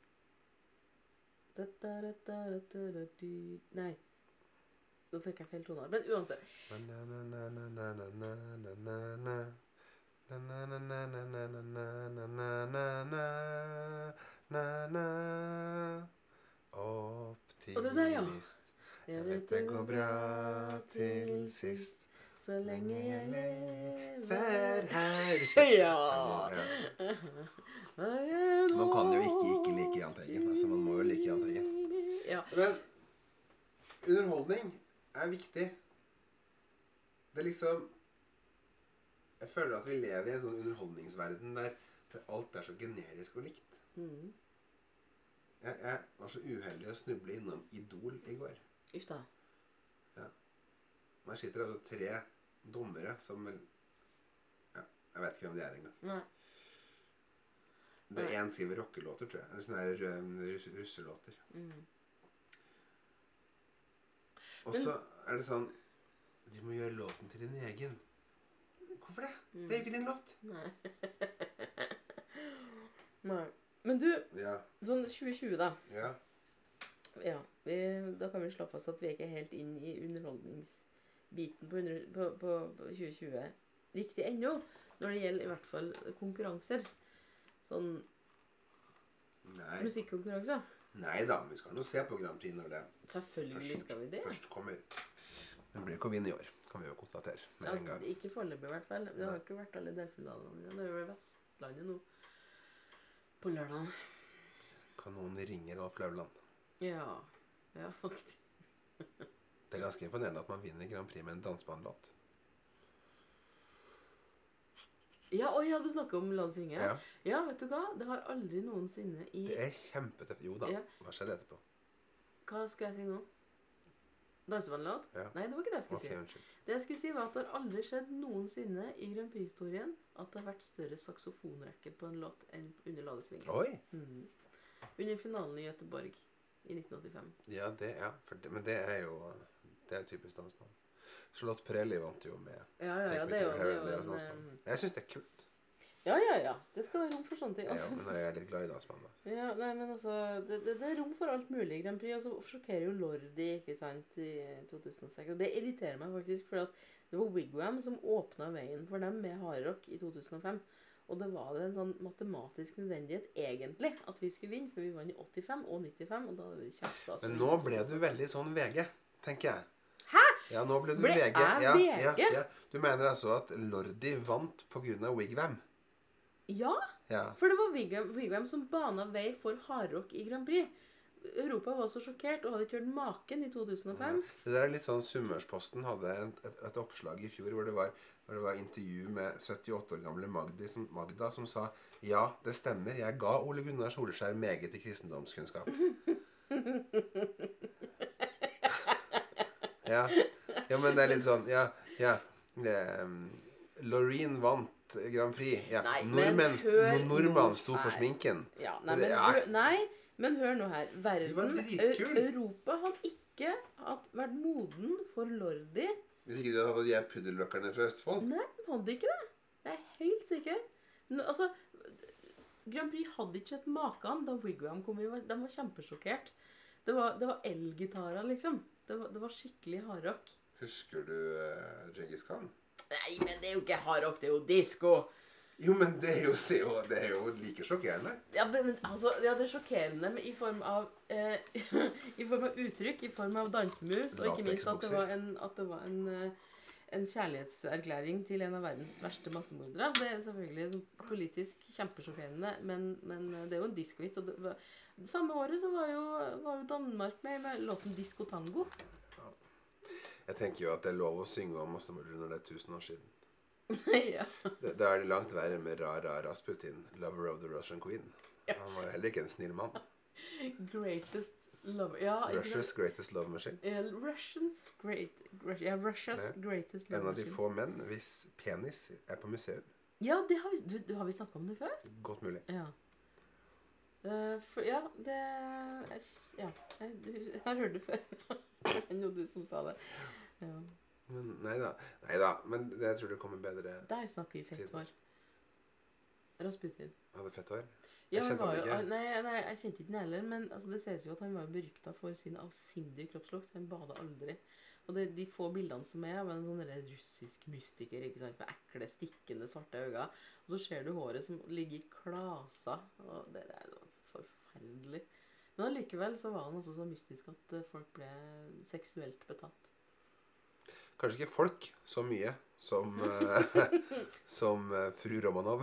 Da-da-da-da-da-da-du. Nei. Nå fikk jeg feil toner. Men uansett. Na-na-na-na-na-na-na-na-na. Na-na-na-na-na-na-na-na-na. Og det der, ja. Optimist. Jeg vet det går bra til sist. Så lenge jeg lever Før her. Ja. Ja. Man kan jo ikke ikke like Jahn Teigen. Altså, man må jo like Jahn Teigen. Ja. Men underholdning er viktig. Det er liksom... Jeg føler at vi lever i en sånn underholdningsverden der, der alt er så generisk og likt. Mm. Jeg, jeg var så uheldig å snuble innom Idol i går. Uff da. Der sitter altså tre dommere som vel... Ja, jeg vet ikke hvem de er engang. Nei. Det er en skriver rockelåter, tror jeg. Eller sånne her um, russ russelåter. Mm. Og så er det sånn... De må gjøre låten til din egen. Hvorfor det? Mm. Det er jo ikke din låt. Nei. Nei. Men du, Ja, sånn tjue tjue da. ja. Ja, vi, da kan vi slå fast at vi er ikke helt inn i underholdningsbiten på, under, på, på, på tjue tjue riktig ennå, når det gjelder i hvert fall konkurranser. Sånn Nei. musikkonkurranser. Nei da, vi skal nå se på Grand Prix når det Selvfølgelig først, skal vi det. først kommer. Det blir ikke å vinne i år, kan vi jo konstatere med en Ja, gang. ikke foreløpig i hvert fall. Det har Nei. ikke vært alle delfinalene. Det er jo Vestlandet nå på lørdag. Kan noen ringe Rolf Løvland? Ja, ja faktisk. Det er ganske imponerende at man vinner Grand Prix med en dansebandlåt. Ja, og ja, du snakker om La oss synge. Ja, Ja, vet du hva? Det har aldri noensinne i... det er kjempetøft. Jo da, Ja. hva skjedde etterpå? Hva skal jeg si nå? Dansebandlåt? Ja. Nei, det var ikke det jeg skulle Ok, si. unnskyld. Det jeg skulle si var at det har aldri skjedd noensinne i Grand Prix-historien at det har vært større saksofonrekke på en låt enn under La det svinge. Oi! Mhm. Under finalen i Göteborg i nitten åttifem. Ja, det, ja, for det, men det er jo, det er jo typisk dansband. Charlotte Perrelli vant jo med Ja, ja, ja, Take Me det er jo, to det er Heaven, det er jo jo en... dansband. eh, Jeg synes det er kult. Ja, ja, ja. Det skal være rom for sånne ting. Ja, Altså, men jeg er litt glad i dansband da. ja, nei, men altså, det, det, det er rom for alt mulig i Grand Prix, og så sjokkerer jo Lordi, ikke sant, i to tusen og seks. Og det irriterer meg faktisk, for at det var Wigwam som åpnet veien for dem med hardrock i to tusen og fem. Og det var det en sånn matematisk nødvendighet egentlig at vi skulle vinne, for vi vant i åttifem og nittifem, og da hadde vi kjempestas. Men nå ble du veldig sånn V G, tenker jeg. Hæ? Ja, nå ble du Ble V G. jeg Ja, V ja, G? ja. Du mener altså at Lordi vant på grunn av Wigwam? Ja, Ja. for det var Wigwam, Wigwam som bana vei for hardrock i Grand Prix. Europa var så sjokkert og hadde ikke hørt maken i to tusen og fem. Det der er litt sånn Sunnmørsposten hadde et, et, et oppslag i fjor hvor det var, hvor det var intervju med syttiåtte år gamle Magdi, som, Magda som sa ja, det stemmer, jeg ga Ole Gunnar Solskjær meget i kristendomskunnskap. Ja. Ja, men det er litt sånn, ja, ja. Um, Loreen vant Grand Prix. Ja. Nei, men Nordmenn, hør Nordmann nå sto for her. sminken. Ja, nei, Det- men, ja. hør, nei, men hør nå her. De var Verden, dritkul. Eu- Europa hadde ikke hatt, vært moden for Lordi. Hvis ikke du hadde hatt de her puddelrockerne fra Østfold. Nei, de hadde ikke det. Jeg er helt sikker. Nå, altså, Grand Prix hadde ikke sett maken da Wigwam kom. De var, de var kjempesjokkert. Det var, det var elgitarer, liksom. Det var, det var skikkelig hardrock. Husker du uh, Genghis Khan? Nei, men det er jo ikke hardrock, det er jo disco. Jo, men det er jo, det er jo, det er jo like sjokkerende. Ja, men altså, ja, det er sjokkerende men i form av eh, i form av uttrykk, i form av dansemus, og ikke minst at det var en, at det var en, eh, en kjærlighetserklæring til en av verdens verste massemordere. Det er selvfølgelig sånn politisk kjempesjokkerende, men, men det er jo en disco-hit. Og det var, samme året så var jo, var jo Danmark med med låten Disco Tango. Jeg tenker jo at det er lov å synge om massemordere når det er tusen år siden. Ja. Det, da er det langt verre med Rara Rasputin, lover of the Russian Queen. Han var jo heller ikke en snill mann. Greatest love. Ja, ikke Russia's sant? greatest love machine. Ja, Russians great, Rus- ja, Russia's Ja. greatest love En av de machine. få menn hvis penis er på museum. Ja, det har vi, du, du, har vi snakket om det før? Godt mulig. Ja. Eh, for, ja, det jeg, Ja, jeg, du, jeg har hørt det før. Det er jo du som sa det. Ja. Men nei da. Nei da. Men det, jeg tror det kommer bedre. Der snakker vi fett hår. Rasputin. Hadde fett hår. Ja, Jeg han kjente var han jo, ikke. nei, nei, jeg kjente ikke den heller, men altså, det sies jo at han var jo berykta for sin avsindige kroppslukt. Han bada aldri. Og det, de få bildene som er av en sånn der russisk mystiker, ikke sant, med ekle, stikkende, svarte øyne, og så ser du håret som ligger i klasa, og det, det er jo forferdelig. Men allikevel så var han altså så mystisk at eh, folk ble seksuelt betatt. Kanskje ikke folk så mye som, eh, som eh, fru Romanov.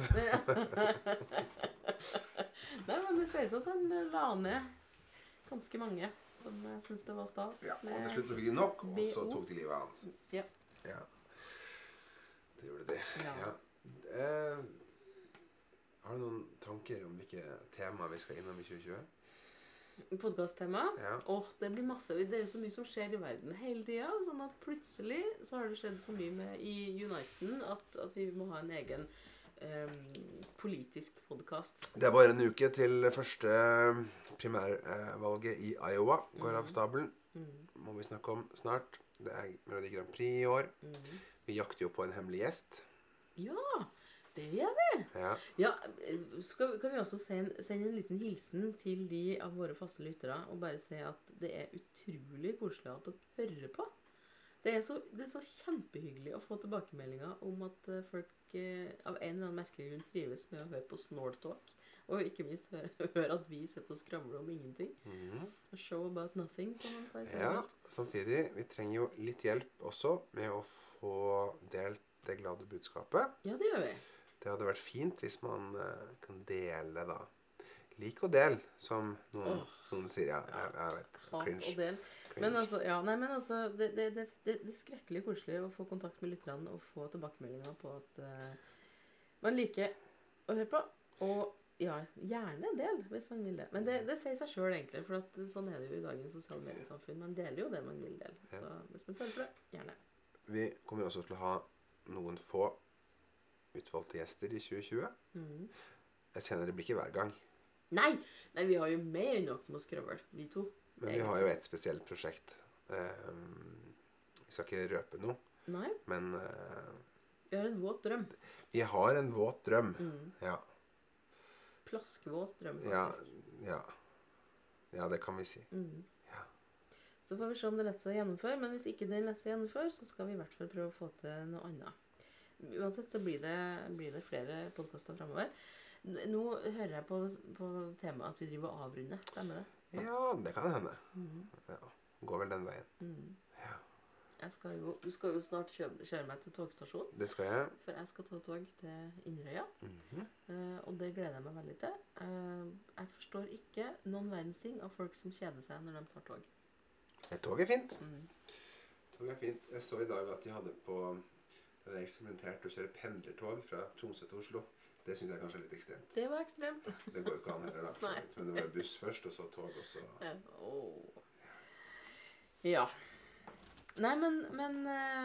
Nei, men det sies at han eh, la ned ganske mange som uh, syntes det var stas. Ja, og med- til slutt så fikk de nok, og så B O. tok de livet av hans. Ja. Ja. Det gjorde de. Ja. Ja. Eh, har du noen tanker om hvilke tema vi skal innom i tjue tjue? Podcasttema. Ja. Åh, det blir masse. Det er jo så mye som skjer i verden hele tida. Sånn at plutselig så har det skjedd så mye med, i Uniten at, at vi må ha en egen em, politisk podkast. Det er bare en uke til første primærvalget i Iowa går av stabelen. Mm. Må vi snakke om snart. Det er Melodi Grand Prix i år. Mm. Vi jakter jo på en hemmelig gjest. Ja, det gjør vi. Ja. Ja, eh, skal, kan vi også sende, sende en liten hilsen til de av våre faste lyttere og bare si at det er utrolig koselig at dere hører på. Det er, så, det er så kjempehyggelig å få tilbakemeldinger om at eh, folk eh, av en eller annen merkelig grunn trives med å høre på Snortalk. Og ikke minst høre, høre at vi sitter og skravler om ingenting. Mhm. A show about nothing, som man sier. Ja, samtidig, vi trenger jo litt hjelp også med å få delt det glade budskapet. Ja, det gjør vi. Det hadde vært fint hvis man eh, kan dele da. Lik og del, som noen, Åh. noen sier. Ja, jeg, jeg vet. Hat Cringe. og del. Cringe. Men altså, ja, nei, men altså det, det, det, det, det er skrekkelig koselig å få kontakt med lytterne og få tilbakemeldinger på at uh, man liker å høre på. Og ja, gjerne en del, hvis man vil det. Men det, det sier seg selv egentlig, for at, sånn er det jo i dagens sosiale mediesamfunn. Man deler jo det man vil dele. Ja. Så hvis man føler for det, gjerne. Vi kommer også til å ha noen få utvalgte gjester i tjue tjue. Mhm. Jeg kjenner det blir ikke hver gang. Nei! Nei, vi har jo mer enn nok med å skrøvle, vi to. Men vi har jo et spesielt prosjekt. Eh, vi skal ikke røpe noe, Nei, men eh, vi har en våt drøm. vi har en våt drøm. Mm. Ja, Plaskvåt drøm, ja, faktisk. ja. Ja, det kan vi si. Mm. Ja. Så får vi se om det letter seg å gjennomføre, men hvis ikke det letter seg å gjennomføre, så skal vi i hvert fall prøve å få til noe annet. Uansett så blir det, blir det flere podcaster fremover. N- Nå hører jeg på, på temaet at vi driver og avrunder. Stemmer det? Ja, det kan hende. Mhm. Ja, går vel den veien. Mhm. Ja. Jeg skal jo, du skal jo snart kjøre, kjøre meg til togstasjonen, Det skal jeg. for jeg skal ta tog til Inderøya. Mhm. Eh, og det gleder jeg meg veldig til. Eh, jeg forstår ikke noen verdens ting av folk som kjeder seg når de tar tog. Et tog er fint. Mhm. Tog er fint. Jeg så i dag at de hadde på de hadde eksperimentert å kjøre pendlertog fra Tromsø til Oslo. Det synes jeg kanskje er litt ekstremt. Det var ekstremt. Det går jo ikke an heller, da. for så Nei. vidt. Men det var buss først, og så tog, og så Ja. Åh. Ja. Nei, men, men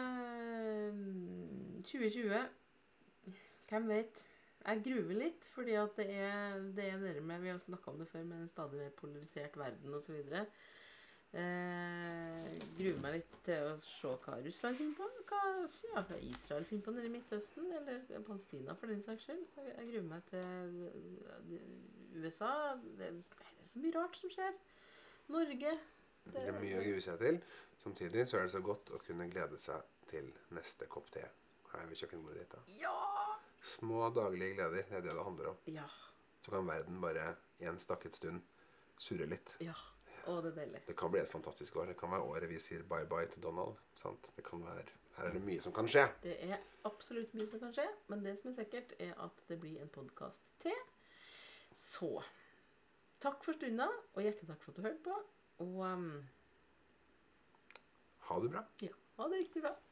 eh, tjue tjue, hvem vet? Jeg gruver litt, fordi at det er det er det med, vi har snakket om det før, med en stadig mer polarisert verden og så videre. Eh, gruver meg litt til å se hva Russland finner på, hva, ja, hva Israel finner på nede i Midtøsten, eller Palestina for den saks skyld. Jeg, jeg gruver meg til eh, U S A. Det, nei, det er så mye rart som skjer. Norge. det er mye å grue seg til. Samtidig så er det så godt å kunne glede seg til neste kopp te her ved kjøkkenbordet ditt. da. Ja! Små daglige gleder, det er det det handler om. Ja. Så kan verden bare i en stakket stund surre litt. Ja. Å, det er deilig. Det kan bli et fantastisk år. Det kan være året vi sier bye-bye til Donald. Sant? Det kan være, her er det mye som kan skje. Det er absolutt mye som kan skje, men det som er sikkert er at det blir en podcast til. Så, takk for stunda, og hjertelig takk for at du hørte på. Og um, Ha det bra. ja, ha det riktig bra.